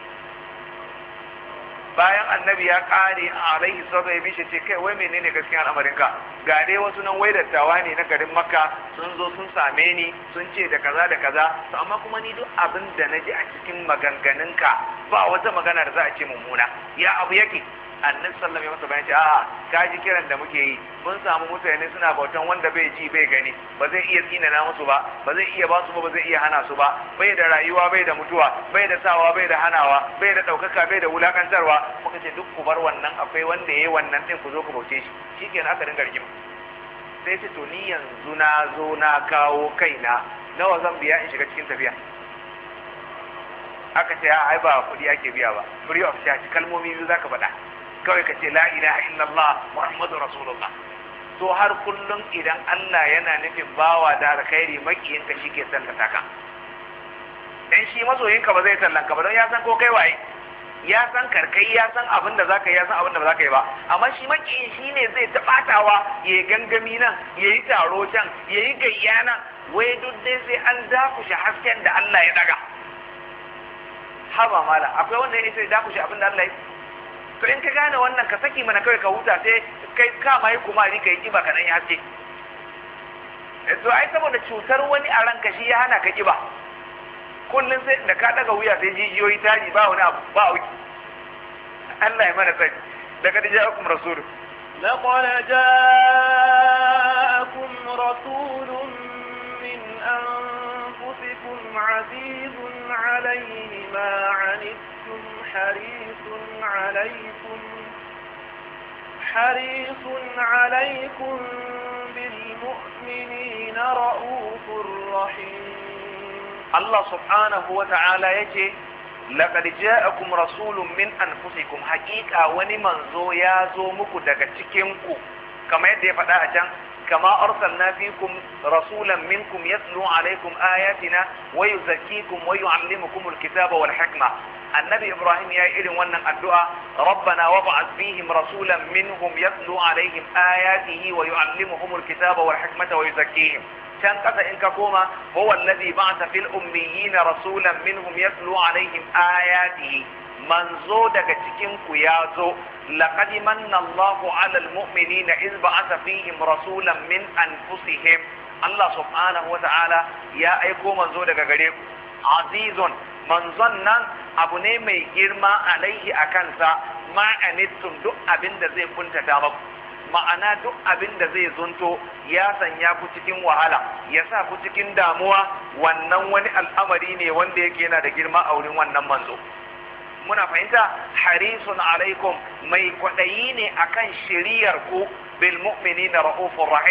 bayan annabi ya kare alaihi salatu ya bishe ce kai wai menene gaskiyar al'amarinka, ga dai wasu nan wai dattawa ne na garin Makka sun zo sun same ni sun ce da kaza da kaza, to amma kuma ni duk abin da naji a cikin maganganunka ba wata magana da za a ce mummuna, ya abu yake. annabi sallallahu alaihi wasallam ya ce a'a kaji kiran da muke yi, mun samu mutane suna bautan wanda bai ji bai gani, ba zai iya tsinana musu ba, ba zai iya ba su ba, ba zai iya hana su ba, bai da rayuwa bai da mutuwa, bai da sawa bai da hanawa, bai da daukaka bai da wulakantarwa. muka ce duk ku bar wannan, akwai wanda yayi wannan din, ku zo ku bauce shi. shikenan aka dinga rigima. sai ce to ni yanzu na zo na kawo kaina, nawa zan biya in shiga cikin tafiya? aka ce ai ba kuɗi ake biya ba, free of charge, kalmomi biyu zaka faɗa kawai ka ce la ilaha illallah muhammadu rasulullah. to har kullum idan Allah yana nufin bawa da alkhairi, makiyinka shi ke tallata ka, dan shi masoyinka ba zai tallanka ba, don ya san ko kai waye, ya san karkai, ya san abin da zaka yi, ya san abin da ba zaka yi ba. amma shi makiyin shi ne zai tabatawa, ya yi gangami nan, ya yi taro can, ya yi gayya nan, wai duk dai sai an dakushe hasken da Allah ya daga. haba mala, akwai wanda ya sai dakushe abin da Allah ya. to in ka gane wannan ka saki mana kawai ka huta, sai kai kama yi kumari ka yi kiba ka dan ya haske. to ai saboda cutar wani a ranka shi ya hana ka kiba, kullum sai da ka daga wuya sai jijiyoyi taji ba wani abu ba auki. Allah ya mana sani. daga ja'akum rasulun laqad ja'akum rasulun min anfusikum azizun alayhi ma 'anittum حريص عليكم بالمؤمنين رؤوف رحيم. الله سبحانه وتعالى يجي لقد جاءكم رسول من أنفسكم حقيقة ونمنزو يازو مكو daga cikinku, kama yadda ya faɗa a can كما أرسلنا فيكم رسولا منكم يتلو عليكم آياتنا ويزكيكم ويعلمكم الكتاب والحكمة. النبي إبراهيم يا إلين ونن الدعاء ربنا وابعث فيهم رسولا منهم يتلو عليهم آياته ويعلمهم الكتاب والحكمة ويزكيهم. كان قد إنككما هو الذي بعث في الأميين رسولا منهم يتلو عليهم آياته. manzo daga cikin ku ya zo laqad manna Allahu 'alal mu'minina iz ba'atha fihim rasulan min anfusihim. Allah subhanahu wa ta'ala ya aiko manzo daga gare ku, azizun, manzon nan abu ne mai girma alaihi akansa, ma'anittum, duk abin da zai kuntata maku, ma'ana duk abin da zai zunto ya sanya ku cikin wahala, ya sa ku cikin damuwa, wannan wani al'amari ne wanda yake yana da girma a wurin wannan manzo. muna fahimta? harisun alaikum, mai kwaɗayi ne akan shiriyar ku, bil mu'minina ra'ufur rahim,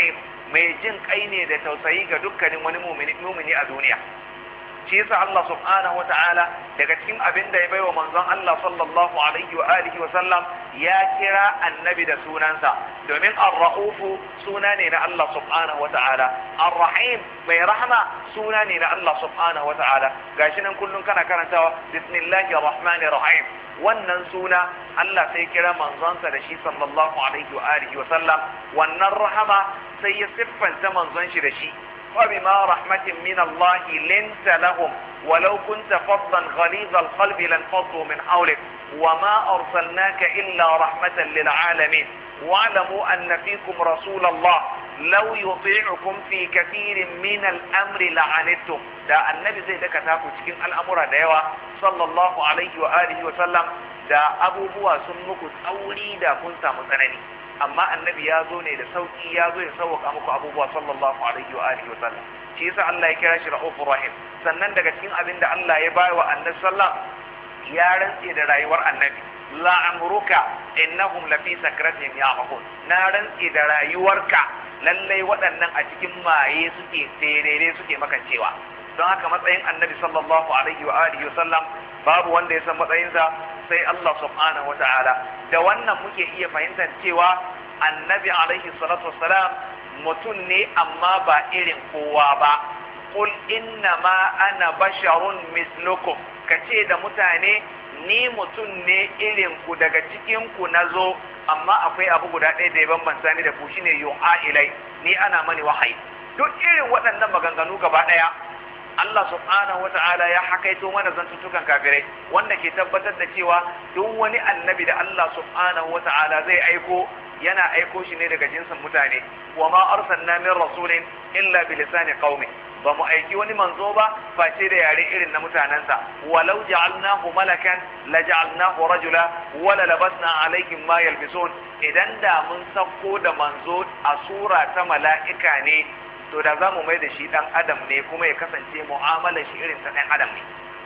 mai jin kai ne da tausayi ga dukkanin wani mumini a duniya. shi yasa Allah subhanahu wa ta'ala daga cikin abin da ya baiwa manzon Allah sallallahu alaihi wa alihi wa sallam ya kira annabi da sunansa, domin ar-ra'ufu suna ne na Allah subhanahu wa ta'ala, ar-rahim mai rahma suna ne na Allah subhanahu wa ta'ala. Gashi nan kullun kana karantawa bismillahir rahmanir rahim, wannan suna Allah sai kira manzonsa da shi sallallahu alaihi wa alihi wa sallam. Wannan rahama sai ya siffanta manzon shi da shi, وبما رحمة من الله لنت لهم ولو كنت فظا غليظ القلب لانفضوا من حولك وما أرسلناك إلا رحمة للعالمين واعلموا أن فيكم رسول الله لو يطيعكم في كثير من الأمر لعنتم. دا النبي زي دكا تاكو cikin al'amura da yawa sallallahu alaihi wa alihi wa sallam, da abubuwa sun muku tsauri da kun samu tsanani, amma annabi ya zo ne da sauki, ya zo ya sauka muku abubuwa sallallahu alaihi wa alihi wa sallam. shi yasa Allah ya kira shi Ra'ufur Rahim. Sannan daga cikin abin da Allah ya bayar wa annabi sallam, ya rantse da rayuwar annabi, la amruka innahum lafi sakratihim ya'mahun, na rantse da rayuwarka lallai waɗannan a cikin maye suke terere suke makancewa. don haka matsayin annabi sallallahu alaihi wa alihi wa sallam babu wanda ya san matsayinsa sai Allah subhanahu wa ta'ala. Da wannan muke iya fahimtar cewa annabi alaihi salatu wassalam mutum ne amma ba irin kowa ba. Qul inna ma ana basharun mislukum, kace da mutane ni mutum ne irin ku, daga cikin ku nazo, amma akwai abu guda ɗaya da ya bambanta ni da ku, shine yuha ilai, ni ana mani wahayi. Duk irin waɗannan maganganu gaba ɗaya Allah subhanahu wata'ala ya hakaito mana zantuttukan kafirai, wanda ke tabbatar da cewa duk wani annabi da Allah subhanahu wata'ala zai aiko yana aiko shi ne daga jinsin mutane. Wa ma arsalna min rasulin illa bi lisani qaumi, ba mu aiki wani manzo ba face da yare irin na mutanensa. Walau ja'alnahu malakan la ja'alnahu rajula wala labasna alaihim ma yalbisun, idan da mun sako da manzo a sura ta mala'ika ne, to da za mu mai da shi dan adam ne, kuma ya kasance mu'amalar shi irin ta dan adam ne,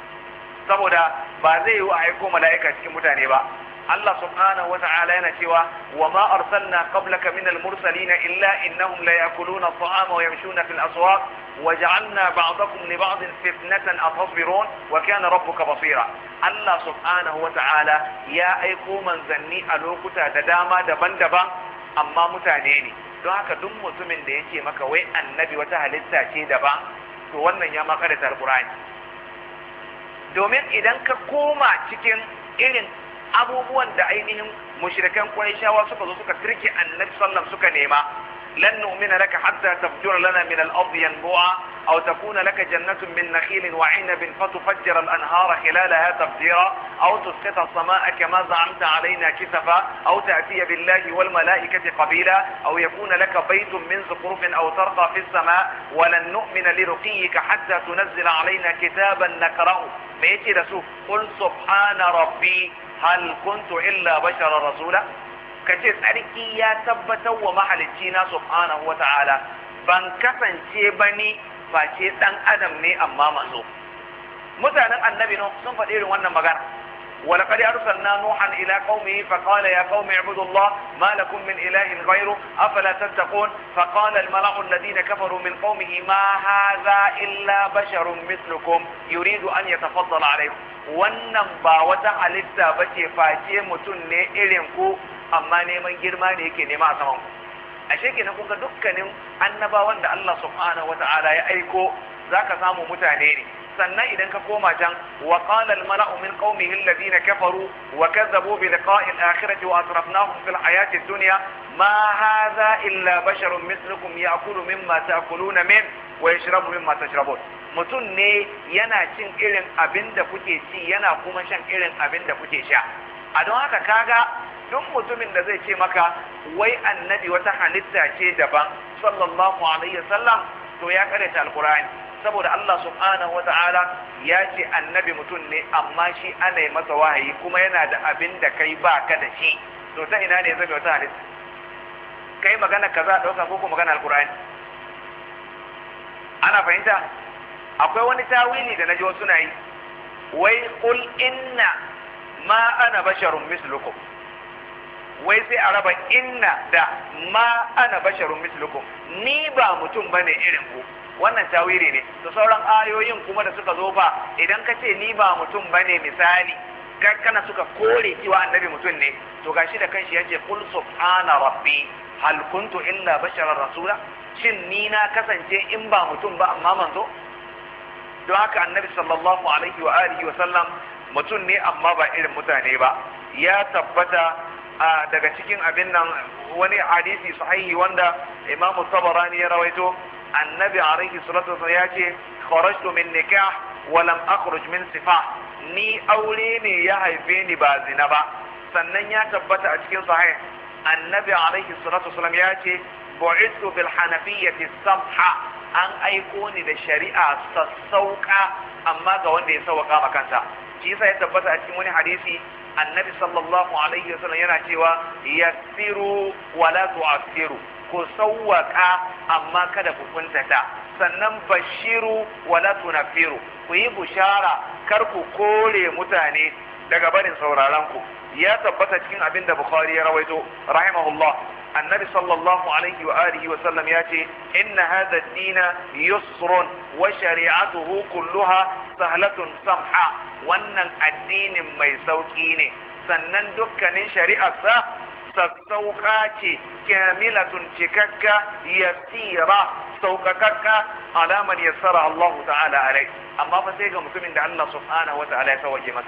saboda ba zai yi wa aiko mala'ika cikin mutane ba. Allah subhanahu wa ta'ala yana cewa wa ma arsalna qablaka min al-mursalin illa innahum la yakuluna at-ta'ama wa yamshuna fil aswaq wa ja'alna ba'dakum li ba'din fitnatan atasbirun wa kana rabbuka basira. Allah subhanahu wa ta'ala ya aiko manzanni a lokuta da dama daban-daban, amma mutane ne. Don haka duk mutumin da yake maka wai annabi wata halitta ce daban, to wannan ya maka da Alqur'ani. Domin idan ka koma cikin irin abubuwan da ainihin mushrikan Qurayshawa suka zo suka turke annabi sallallahu suka nema, lan nu'mina laka hatta tafjura lana min al-ardi yanbu'a aw takuna laka jannatun min nakhilin wa 'inabin fatufajjira al-anhara khilalaha tafjira aw tusqita as-samaa'a kama za'amta 'alaina kisafa aw ta'tiya billahi wal mala'ikati qabila aw yakuna laka baytun min zukhrufin aw tarqa fi as-samaa' wa lan nu'mina liruqiyyika hatta tunzila 'alaina kitaban nakra'u. me yake da su? Qul subhana rabbi hal kuntu illa bashara rasula, kace tsarki ya tabbatar wa mahalicci na subhanahu wata'ala, ban kasance bani face dan adam ne amma manzo. Mutanen annabi no sun faɗi irin wannan magana. ولقد أرسلنا نوحا إلى قومه فقال يا قوم اعبدوا الله ما لكم من إله غيره أفلا تتقون فقال الملأ الذين كفروا من قومه ما هذا إلا بشر مثلكم يريد أن يتفضل عليكم. wannan ba wata halitta bace face mutum ne irin ku, amma neman girma ne yake nema a saman ku. ashe kenan kuka dukkanin annabawan da Allah subhanahu wata'ala ya aiko zaka samu mutane ne. sannan idan ka koma can, wa qala al-mala'u min qaumihi alladhina kafaru wa kadzabu bi liqa'i al-akhirati wa atrafnahum fil hayati ad-dunya ma hadha illa basharun mithlukum ya'kulu mimma ta'kuluna min wa yashrabu mimma tashrabun. mutum ne yana cin irin abin da kuke ci, yana kuma shan irin abin da kuke sha. A don haka kaga duk mutumin da zai ce maka wai annabi wata halitta ce daban sallallahu alaihi wasallam, to ya karanta alqur'ani. saboda Allah subhanahu wata'ala ya ce annabi mutum ne, amma shi ana yi masa wahayi, kuma yana da abin da kai ba ka da shi. to ta ina ne zai wata halitta? kai magana kaza dauka ko magana alqur'ani? ana fahimta? akwai wani tawili da naji wasu na yi, wai qul inna ma ana basharun mislukum, wai sai a raba inna da ma ana basharun mislukum, ni ba mutum bane irin ku. Wannan tawiri ne. To sauran ayoyin kuma da suka zo ba, idan ka ce ni ba mutum bane misali, kana suka kore cewa annabi mutum ne, to gashi da kanshi yace qul subhana rabbi hal kuntu illa basharar rasula, shin ni na kasance in ba mutum ba amma manzo? Don haka annabi sallallahu alaihi wa alihi wa sallam mutum ne amma ba irin mutane ba. Ya tabbata daga cikin abin nan wani hadisi sahihi wanda Imam Tabarani ya rawaito, annabi alaihi salatu wasallam ya ce kharajtu min nikah wa lam akhruj min sifah, ni aure ne ya haife ni ba zina ba. Sannan ya tabbata a cikin sahih annabi alaihi salatu wasallam ya ce bu'ithu bil hanafiyyati samha, an aiko ni da shari'a sassauka amma ga wanda ya sauka makansa. Shi yasa ya tabbata a cikin wani hadisi annabi sallallahu alaihi wasallam yana cewa yassiru wa la tu'assiru, ku sauwaka amma kada ku kuntata. Sannan bashiru wa la tunaffiru, ku yi bushara kar ku kore mutane daga barin sauraron ku. Ya tabbata cikin abin da Bukhari ya rawaito rahimahullah, annabi sallallahu alaihi wa alihi wa sallam ya ce inna hadha ad-dina yusrun wa shari'atuhu kulluha sahlatun samha, wannan addinin mai sauki ne sannan dukkanin shari'arsa sassauka ce, kamilatun cikakka, yasira saukakakka, alaman yassara Allah ta'ala alai. Amma fa sai ga mutumin da Allah subhanahu wa ta'ala ya sauke masa,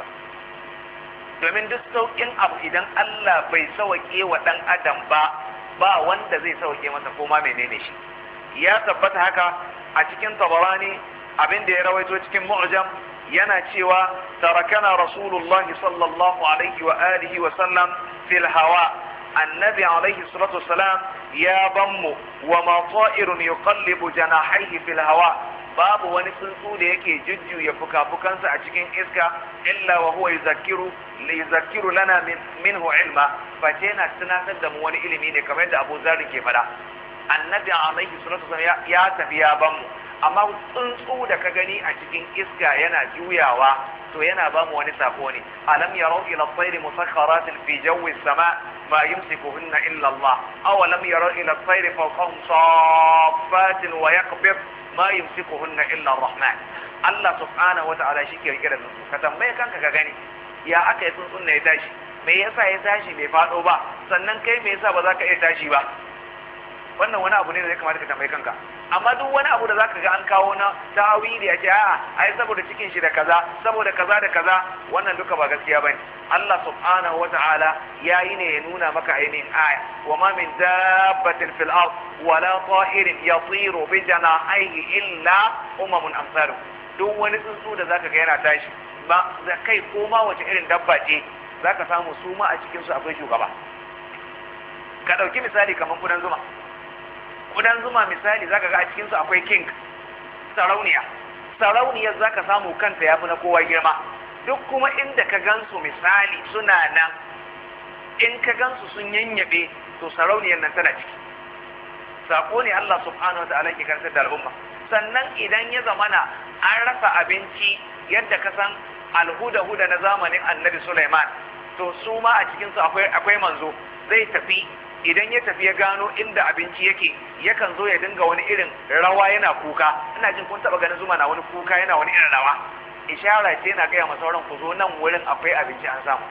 domin duk saukin abu idan Allah bai sauke wa dan adam ba wanda zai sauke masa koma menene shi. Ya tabbata haka a cikin Tabarani, abin da ya rawaito cikin Mu'jam, yana cewa tarakana Rasulullahi sallallahu alaihi wa alihi wa sallam fil hawa, annabi alaihi salatu wassalam ya banmu wa ma ta'irun yuqallibu janahihi fil hawa, babu wani tsuntsu da yake jujjuya fukafukansa a cikin iska illa wa huwa yuzakkiru lana minhu ilma, face yana tunatar da mu wani ilimi ne, kamar yadda Abu Zar ke fada. Annabi alaihi salatu wasallam ya tafi ya ban mu, amma tsuntsu da ka gani a cikin iska yana juyawa to yana ba mu wani sako ne. Alam yarau ila at-tayri musakhkharatin fi jawi as-sama ma yumsikuhunna illa Allah, aw lam yarau ila at-tayri fawqahum saffatin wa yaqbid ma yumsikuhunna illa ar-rahman. Allah subhanahu wata'ala shi ke rike da tsuntsu. Ka tambaye kanka ka gani ya aka yi tsuntsun ne ya tashi, me yasa ya tashi bai fado ba, sannan kai me yasa ba za ka iya tashi ba? Wannan wani abu ne da ya kamata ka tambaye kanka. Amma duk wani abu da zaka ga an kawo na tawili a ce a'a ai saboda cikin shi da kaza, saboda kaza da kaza, wannan duka ba gaskiya bane. Allah subhanahu wata'ala yayi ne ya nuna maka ainihin aya, wa ma min dabbatin fil ard wala ta'irin yatiru bi janahihi illa umamun amsalu. Duk wani tsuntsu da zaka ga yana tashi ba da kai ko ma wace irin dabba ce, zaka samu su ma a cikin su akwai shugaba. Ka dauki misali kamar kudan zuma. Kudan zuma misali zaka ga a cikin su akwai king, sarauniya. Sarauniyar zaka samu kanta yafi na kowa girma. Duk kuma inda ka gansu misali suna nan, in ka gansu sun yanyabe to sarauniyar nan tana ciki. Sako ne Allah subhanahu wa ta'ala ke karantar da al'umma. Sannan idan ya zamana an rasa abinci yadda ka san alhuda-huda na zamanin annabi Sulaiman, to su ma a cikinsu akwai manzo zai tafi. Idan ya tafi ya gano inda abinci yake, yakan zo ya dinga wani irin rawa yana kuka. Ina jin kun taba ganin zuma na wani kuka yana wani irin rawa, ishara ce yana gaya masa sauran ku zo nan wurin akwai abinci an samu.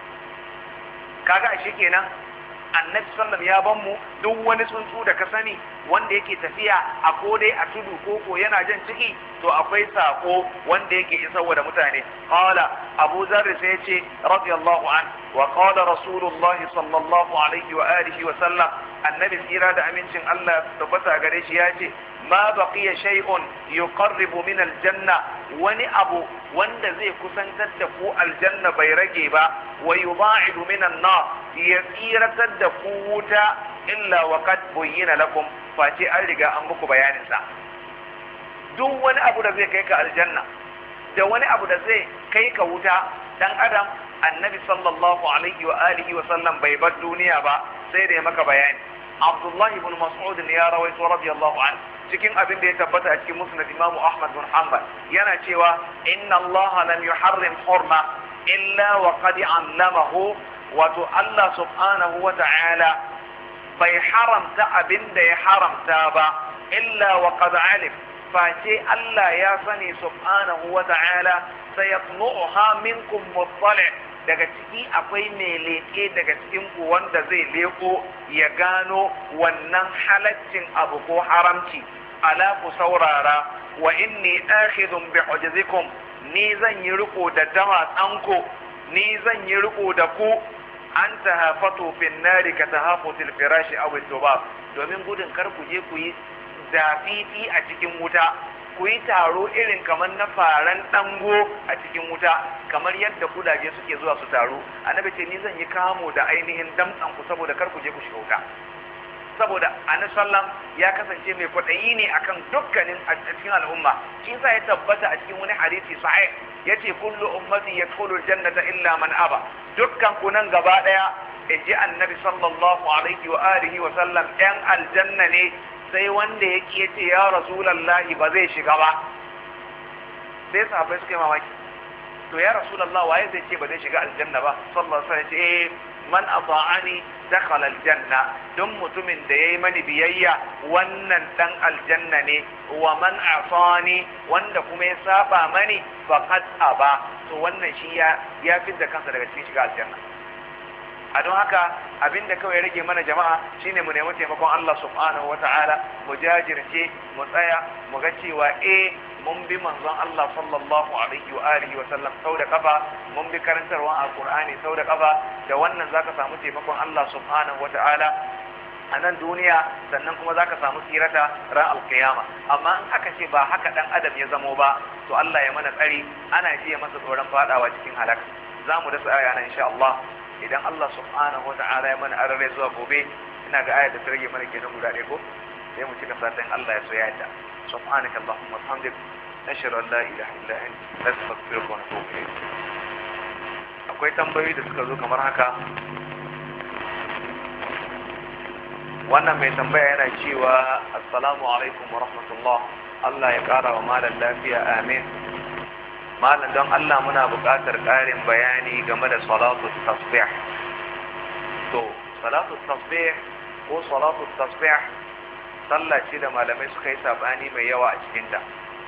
Kaga ashe kenan annabi sallam ya ban mu duk wani tsuntsu da ka sani wanda yake tafiya a kodai a tudu koko yana jan ciki, to akwai sako wanda yake isarwa da mutane. Qala Abu Dharr sai ya ce radiyallahu an, wa qala Rasulullahi sallallahu alaihi wa alihi wa sallam, annabi tsira da amincin Allah tabbata gare shi ya ce ma baqiya shay'un yuqarribu min aljanna, wani abu wanda zai kusantar da ku aljanna bai rage ba, wa yubaidu min an-nar, ya tsiratar da ku wuta, illa wa qad buyyina lakum, face an riga an muku bayanin sa. Duk wani abu da zai kai ka aljanna da wani abu da zai kai ka wuta, dan adam annabi sallallahu alaihi wa alihi wa sallam bai bar duniya ba sai da ya maka bayani. Abdullah ibn Mas'ud ya rawaito radiyallahu anhu cikin abin da ya tabbata a cikin musnad Imam Ahmad bin Hanbal, yana cewa inna Allah lam yuharrim hurma illa wa qad allamahu wato Allah subhanahu wa ta'ala bai haramta abin da ya haramta ba illa wa qad alim, face Allah ya sani subhanahu wa ta'ala sayatluha minkum muttali', daga ciki akwai mai leƙe daga cikin ku wanda zai leko ya gano wannan halaccin abu ko haramci. Ala ku saurara, wa inni akhidun bi hujzikum, ni zan yi riko da damatsanku, ni zan yi riko da ku. An tahafatu fin nari ka tahafutil firashi aw tubab, domin gudun kar ku je ku yi dafifi a cikin wuta, ku yi taro irin kamar na faran dango a cikin wuta, kamar yadda kudaje suke zuwa su taro. Annabi ce ni zan yi kamo da ainihin damtsan ku saboda kar ku je ku shiga wuta. Saboda annabi sallam ya kasance mai kwaɗayi ne akan dukkanin a cikin al'umma. Shi yasa ya tabbata a cikin wani hadisi sahih yace kullu ummati yadkhulul jannata illa man aba, dukkan ku nan gaba daya inji annabi sallallahu alaihi wa alihi wa sallam ɗan aljanna ne, sai wanda yake yace ya rasulullahi ba zai shiga ba. Sai sahabbai suka yi mamaki, to ya rasulullah waye zai ce ba zai shiga aljanna ba? Sallallahu alaihi wa sallam ya ce man ata'ani dakhala aljanna, don mutumin da yayi mani biyayya wannan dan aljanna ne, wa man asani, wanda kuma ya saba mani faqad aba, to wannan shi ya fitta kansa daga cikin shiga aljanna. A don haka abinda kawai rage mana jama'a shine mu nemi taimakon Allah subhanahu wata'ala, mu jajirce, mu tsaya, mu ga cewa mun bi manzon Allah sallallahu alaihi wa alihi wa sallam sau da kafa, mun bi karantarwa alqur'ani sau da kafa, da wannan zaka samu taimakon Allah subhanahu wata'ala a nan duniya, sannan kuma zaka samu tsirata ran alqiyama. Amma in aka ce ba haka dan adam ya zamo ba, to Allah ya mana tsari, ana jiya masa tsoron fadawa cikin halaka. Zamu dasa aya nan insha Allah, idan Allah subhanahu wata'ala ya mana arare zuwa gobe. Ina ga ayar da ta rage mana kenan guda ɗaya ko sai mu cika fatan Allah ya so ya yarda. Subhanaka Allahumma wa bihamdik, nashhadu an la ilaha illa anta, nastaghfiruka wa natubu ilayk. Akwai tambayoyi da suka zo kamar haka. Wannan mai tambaya yana cewa assalamu alaikum wa rahmatullah, Allah ya kara wa malam lafiya, amin. Malam don Allah muna buƙatar ƙarin bayani game da salatu tasbih. To salatu tasbih ko salatu tasbih sallah ce da malamai suka yi sabani mai yawa a cikinta.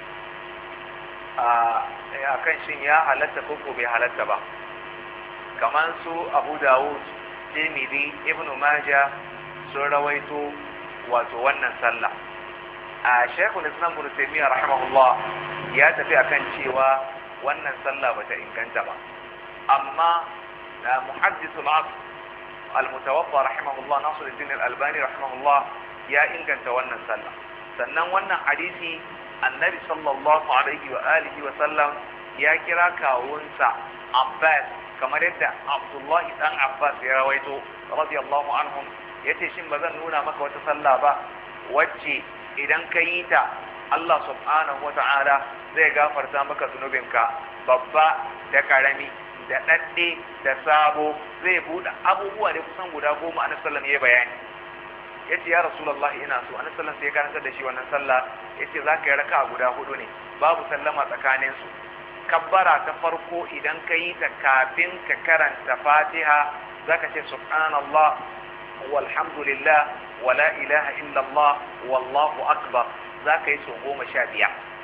A kan shin ya halatta ko bai halatta ba. Kamar su Abu Dawud, Tirmidhi, Ibn Majah sun rawaito wato wannan sallah. A Sheikhul Islam Ibn Taymiyyah rahimahullah ya tafi akan cewa wannan sallah bata inganta ba. Amma muhaddithul asr al-mutawaffa rahimahullah Nasiruddin al-Albani rahimahullah ya inganta wannan sallah. Sannan wannan hadisi annabi sallallahu alaihi wa alihi wa sallam ya kira kawunsa Abbas, kamar yadda Abdullah dan Abbas ya rawaito radiyallahu anhum, yace shin bazan nuna maka wata sallah ba wacce idan ka yi ta Allah subhanahu wa ta'ala zai gafarta maka zunubinka, babba da karami, da ɗaɗɗe da sabo, zai buɗe abubuwa da kusan guda 10 annabi sallallahu alaihi bayani. Yace ya Rasulullah ina so, annabi sallallahu alaihi ya karantar da shi wannan sallah, yace zaka yi raka'a guda 4 ne, babu sallama tsakanin su. Kabbara ta farko idan ka yi ta kafin ka karanta Fatiha zaka ce subhanallah walhamdulillah wala ilaha illallah wallahu akbar, zaka yi so 15.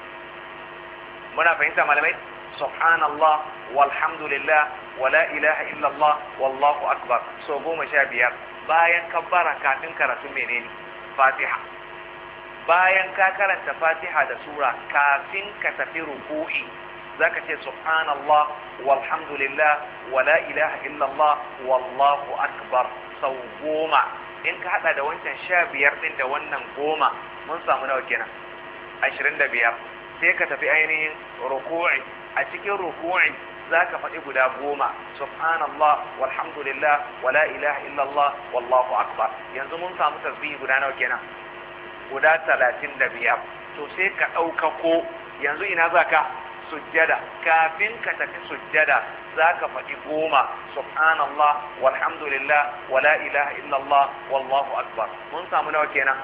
Muna fahimta malamai? Subhanallah walhamdulillah wala ilaha illallah wallahu akbar so 15 bayan kabbara kafin karatu menene Fatiha. Bayan ka karanta Fatiha da sura kafin ka tafi ruku'i zaka ce subhanallah walhamdulillah wala ilaha illallah wallahu akbar sau 10. In ka hada da wancan 15 din da wannan 10 mun samu nawa kenan 25. Sai ka tafi ainihin ruku'i. A cikin ruku'i zaka faɗi guda 10 subhanallah walhamdulillah wala ilaha illallah wallahu akbar. Yanzu mun samu tasbihi guda nawa kenan? Guda 35. To sai ka ɗaukako yanzu ina zaka sujjada. Kafin ka tafi sujjada zaka faɗi 10 subhanallah walhamdulillah wala ilaha illallah wallahu akbar. Mun samu nawa kenan?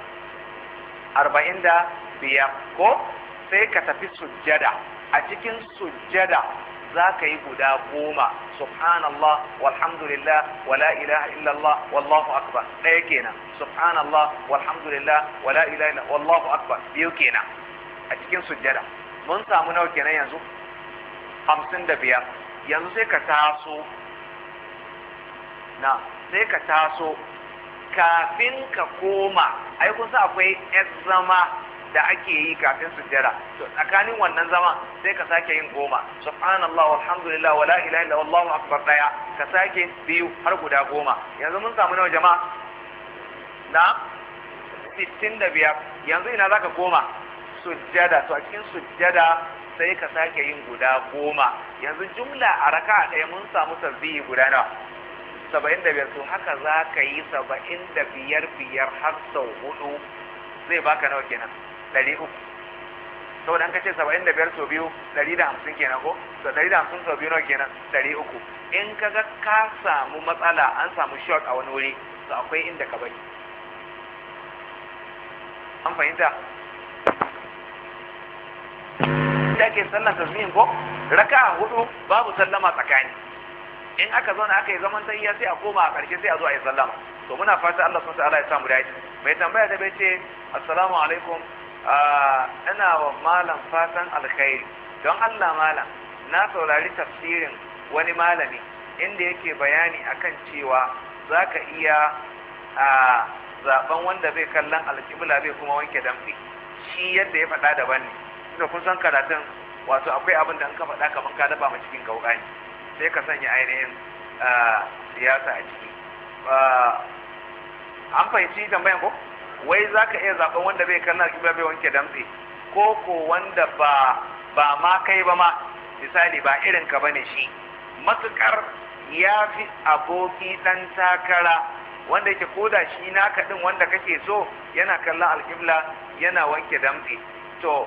45 ko? Sai ka tafi sujjada. A cikin sujjada za ka yi guda 10 subhanallah walhamdulillah wala ilaha illallah wallahu akbar ɗaya kenan subhanallah walhamdulillah wala ilaha illallah wallahu akbar biyu kenan a cikin sujjada. Mun samu nawa kenan yanzu? 55. Yanzu sai ka taso kafin ka koma. Ai kun sa akwai zama da ake yi kafin sujjada, to tsakanin wannan zaman sai ka sake yin 10 subhanallah walhamdulillah wala ilaha illa wallahu akbar ɗaya, ka sake biyu har guda 10. yanzu mun samu nawa jama'a? na 65. yanzu ina zaka koma? sujjada. To a cikin sujjada sai ka sake yin guda 10. yanzu jumla a raka'a ɗaya mun samu tasbihi guda nawa? 75. to haka za ka yi 75 har sau 4 zai baka nawa kenan? 300. saboda an kace 75 sau biyu 150 kenan ko? to 150 sau biyu nawa kenan? 300. in kaga ka samu matsala, an samu short a wani wuri, to akwai inda ka bari. an fahimta? da ke sallan tasbihin ko raka'a 4 babu sallama tsakani. in aka zauna aka yi zaman tahiyya sai a koma a ƙarshe sai a zo a yi sallama. to muna fata Allah subhanahu wa ta'ala ya samu dace. mai tambaya da bai ce assalamu alaikum, ina wa malam fatan alkhairi. don Allah malam, na saurari tafsirin wani malami inda yake bayani akan cewa zaka iya zaben wanda bai kallon alƙibla bai kuma wanke damfi. shi yadda ya faɗa daban ne. da kun san karatun wato akwai abin da an ka faɗa kamar ka dafa ma cikin kauƙa ne, sai ka sanya ainihin siyasa a ciki. an fahimci tambayan ko? wai za ka iya zaɓen wanda bai kallon alƙibla bai wanke damtse, ko wanda ba ma kai ba ma, misali ba irin ka bane shi, matuƙar ya fi aboki ɗan takara wanda yake koda shi naka ɗin wanda kake so yana kallon alƙibla yana wanke damtse. to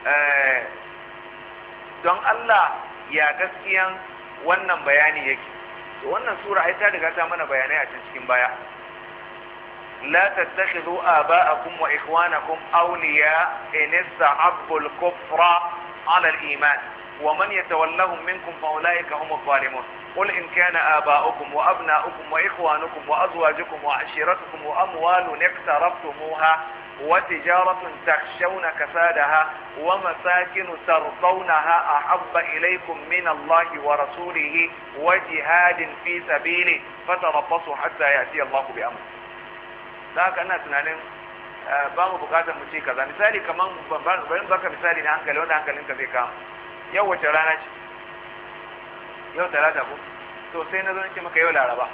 don Allah ya gaskiyan wannan bayani yake? to wannan sura ai ta riga ta mana bayanai a cikin baya. لا تتخذوا آباءكم وإخوانكم أولياء إن استحبوا الكفر على الإيمان ومن يتولهم منكم فأولئك هم الظالمون. قل إن كان آباؤكم وأبناؤكم وإخوانكم وأزواجكم وعشيرتكم وأموال اقترفتموها وتجارة تخشون كسادها ومساكن ترضونها أحب إليكم من الله ورسوله وجهاد في سبيله فتربصوا حتى يأتي الله بأمره. da haka ina tunanin ba mu bukatar mu ce kaza. misali kaman bari baka misali na hankali wanda hankalinka zai kama. yau wace rana ce? yau talata ko? to sai na zo nake maka yau laraba.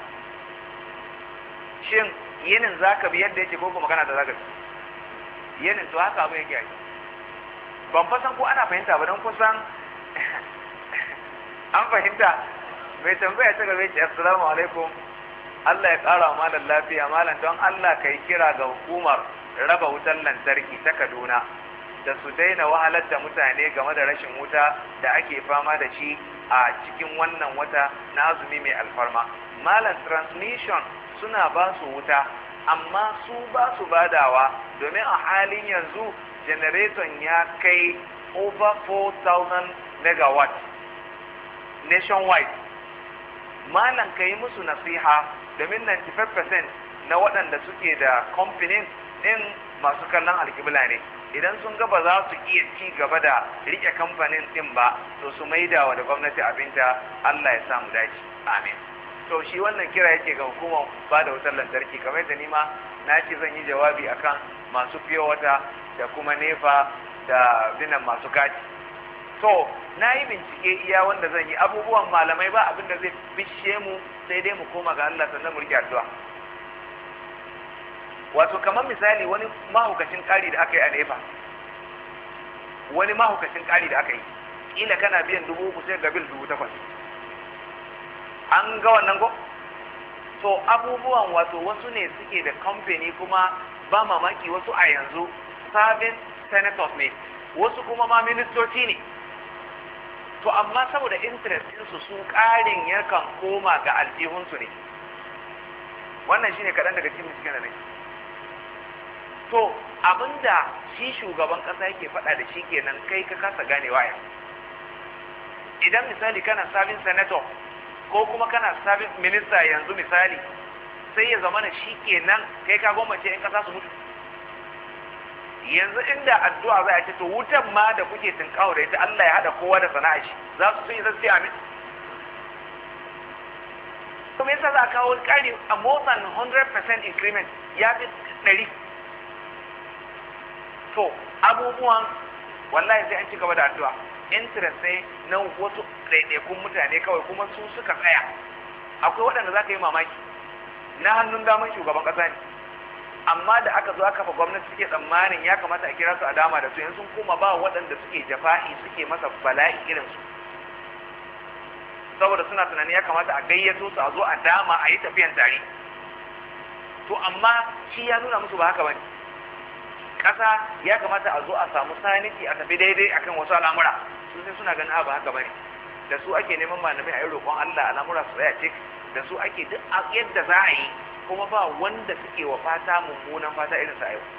shin yinin zaka bi yadda yake ko kuma magana da zaka bi? yinin to haka abu yake yi. ban fa san ko ana fahimta ba, don kusan an fahimta. mai tambaya ta gaba ce assalamu alaikum, Allah ya ƙara wa malam lafiya. malam don Allah kai kira ga hukumar raba wutar lantarki ta Kaduna da su daina wahalar da mutane game da rashin wuta da ake fama da shi a cikin wannan wata na azumi mai alfarma. malam transmission suna ba su wuta amma su ba su badawa, domin a halin yanzu generator ya kai over 4,000 megawatt nationwide. malam ka yi musu nasiha, domin 95% na waɗanda suke da kamfanin ɗin masu kallon alƙibla ne. idan sun ga ba za su iya ci gaba da riƙe kamfanin ɗin ba, to su maida wa da gwamnati abinta. Allah ya samu dace, amin. to shi wannan kira yake ga hukumar ba da wutar lantarki, kamar da nima na ce zan yi jawabi akan masu fiye wata da kuma nefa da binan masu kati. to na yi bincike iya wanda zan yi. abubuwan malamai ba abin da zai bishe mu sai dai mu koma ga Allah sannan mu rike addu'a. wato kamar misali wani mahaukacin ƙari da aka yi a nefa, wani mahaukacin ƙari da aka yi, kila kana biyan 3,000 sai ga bil 8,000. an ga wannan go? to abubuwan wato wasu ne suke da kamfani, kuma ba mamaki wasu a yanzu serving senators ne, wasu kuma ma ministoci ne. to amma saboda interest ɗinsu su ƙarin yakan koma ga aljihunsu ne. wannan shine kaɗan daga cikin cikin da ne. to abinda shi shugaban ƙasa yake faɗa da shi kenan, kai ka kasa ganewa ya. idan misali kana sabin senator ko kuma kana sabin minista yanzu misali, sai ya zama na shi kenan kai ka gwamnati in kasa su mutu. Yanzu inda addu'a za a ce to wutan ma da kuke tinkawo da ita Allah ya hada kowa da sana'a shi, za su yi sai amin. To me yasa za a kawo ƙari a more than 100% increment ya fi 100? To abubuwan wallahi sai an ci gaba da addu'a. Interest ne na wasu ɗaiɗaikun mutane kawai, kuma su suka tsaya. Akwai waɗanda za ka yi mamaki na hannun daman shugaban ƙasa ne, amma da aka zo aka fa gwamnati suke tsammanin ya kamata a kira su a dama da su, yanzu sun koma ba waɗanda suke jafa'i suke masa bala'i irin su, saboda suna tunani ya kamata a gayyato su a zo a dama a yi tafiyan tare. To amma shi ya nuna musu ba haka bane. Ƙasa ya kamata a zo a samu saniti a tafi daidai akan wasu al'amura, su sai suna ganin ba haka bane. Da su ake neman malamai a yi roƙon Allah al'amura su tsaya cik, da su ake duk yadda za a yi, kuma ba wanda suke wa fata mummunan fata irin sa yau.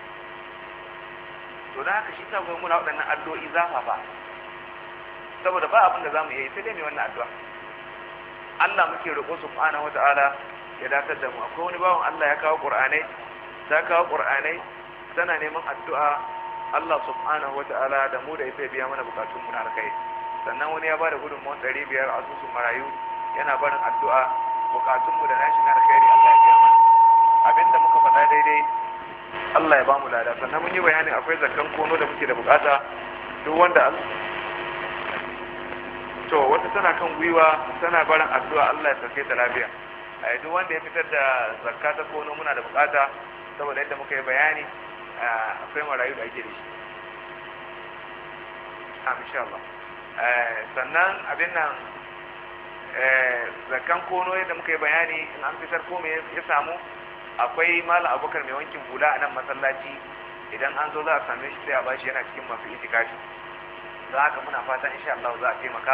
To da haka shi ta goyi muna waɗannan addu'o'i zafafa, saboda ba abin da za mu yi sai dai mai wannan addu'a. Allah muke roƙo subhanahu wata'ala ya dakatar da mu. Akwai wani bawan Allah ya kawo Qur'anai, ta kawo Qur'anai tana neman addu'a Allah subhanahu wata'ala da mu da ita biya mana bukatun mu na alkai. Sannan wani ya ba da gudunmawar 500 a asusun marayu, yana barin addu'a bukatun mu da nashi na alkhairi Allah ya biya mana. Abinda muka faɗa daidai Allah ya ba mu lada. Sannan mun yi bayani akwai zakkan kono da muke da bukata, duk wanda to wata tana kan gwiwa tana barin addu'a Allah ya sauke ta lafiya. Duk wanda ya fitar da zakka ta kono muna da bukata, saboda yadda muka yi bayani akwai marayu da ake da shi. Insha Allah. Sannan abin nan zakkan kono yadda muka yi bayani in an fitar ko me ya samu, akwai malam Abubakar mai wankin hula a nan masallaci, idan an zo za a same shi sai a bashi, yana cikin masu itikafi. Don haka muna fatan insha Allah za a taimaka,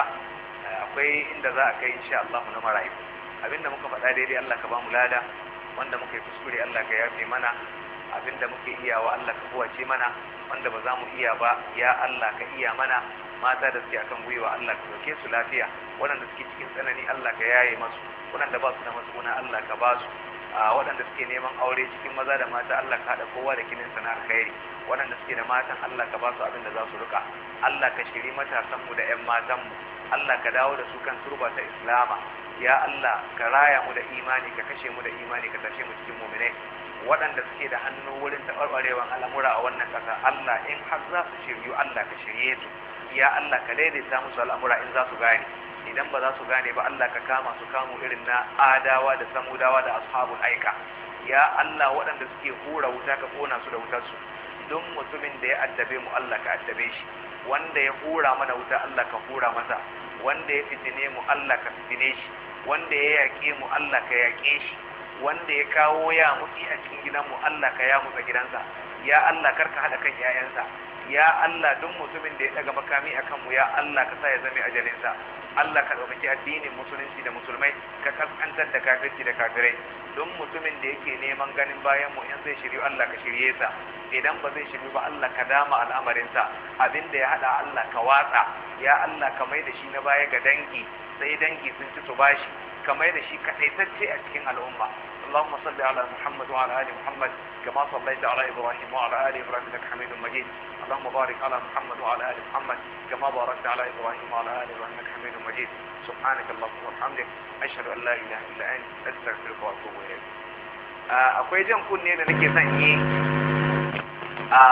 akwai inda za a kai insha Allah na marayu. Abinda muka faɗa daidai Allah ka ba mu lada, wanda muka yi kuskure Allah ka yafe mana, abinda muke iyawa Allah ka kowace mana, wanda ba za mu iya ba ya Allah ka iya mana. Mata da suke akan gwiwa Allah ka dauke su lafiya, waɗanda suke cikin tsanani Allah ka yaye masu, waɗanda ba su da matsuguna Allah ka ba su, waɗanda suke neman aure cikin maza da mata Allah ka haɗa kowa da kinin sana alkhairi, waɗanda suke da matan Allah ka ba su abin da za su rika. Allah ka shiri matasanmu da 'yan matanmu, Allah ka dawo da su kan turba ta Islama. Ya Allah ka raya mu da imani, ka kashe mu da imani, ka tashe mu cikin mu'minai. Waɗanda suke da hannu wurin taɓarɓarewan al'amura a wannan ƙasa, Allah in har za su shiryu Allah ka shirye su. Ya Allah ka daidaita musu al'amura in za su gane, idan ba za su gane ba Allah ka kama su kamu irin na adawa da samudawa da ashabul aika. Ya Allah waɗanda suke hura wuta ka kona su da wutarsu. Don mutumin da ya addabe mu Allah ka addabe shi, wanda ya hura mana wuta Allah ka hura masa, wanda ya fitine mu Allah ka fitine shi, wanda ya yaƙe mu Allah ka yaƙe shi, wanda ya kawo ya mutu a cikin gidanmu Allah ka ya mutsa gidansa. Ya Allah karka haɗa kan 'ya'yansa. Ya Allah duk mutumin da ya daga makami akan mu ya Allah ka sa ya zame ajalinsa. Allah ka ɗaukaki addinin musulunci da musulmai, ka kaskantar da kafirci da kafirai. Duk mutumin da yake neman ganin bayan mu in zai shiryu Allah ka shirye sa, idan ba zai shiryu ba Allah ka dama al'amarinsa. Abin da ya haɗa Allah ka watsa. Ya Allah ka mai da shi na baya ga dangi, sai dangi sun ci su bashi, ka mai da shi kaɗaitacce a cikin al'umma. اللهم صل على محمد وعلى آل محمد كما صليت على إبراهيم وعلى آل إبراهيم إنك حميد مجيد. اللهم بارك على محمد وعلى آل محمد كما باركت على إبراهيم وعلى آل إبراهيم إنك حميد مجيد. سبحانك اللهم وبحمدك أشهد أن لا إله إلا أنت أستغفرك وأتوب إليك. akwai jan kunne da nake son yi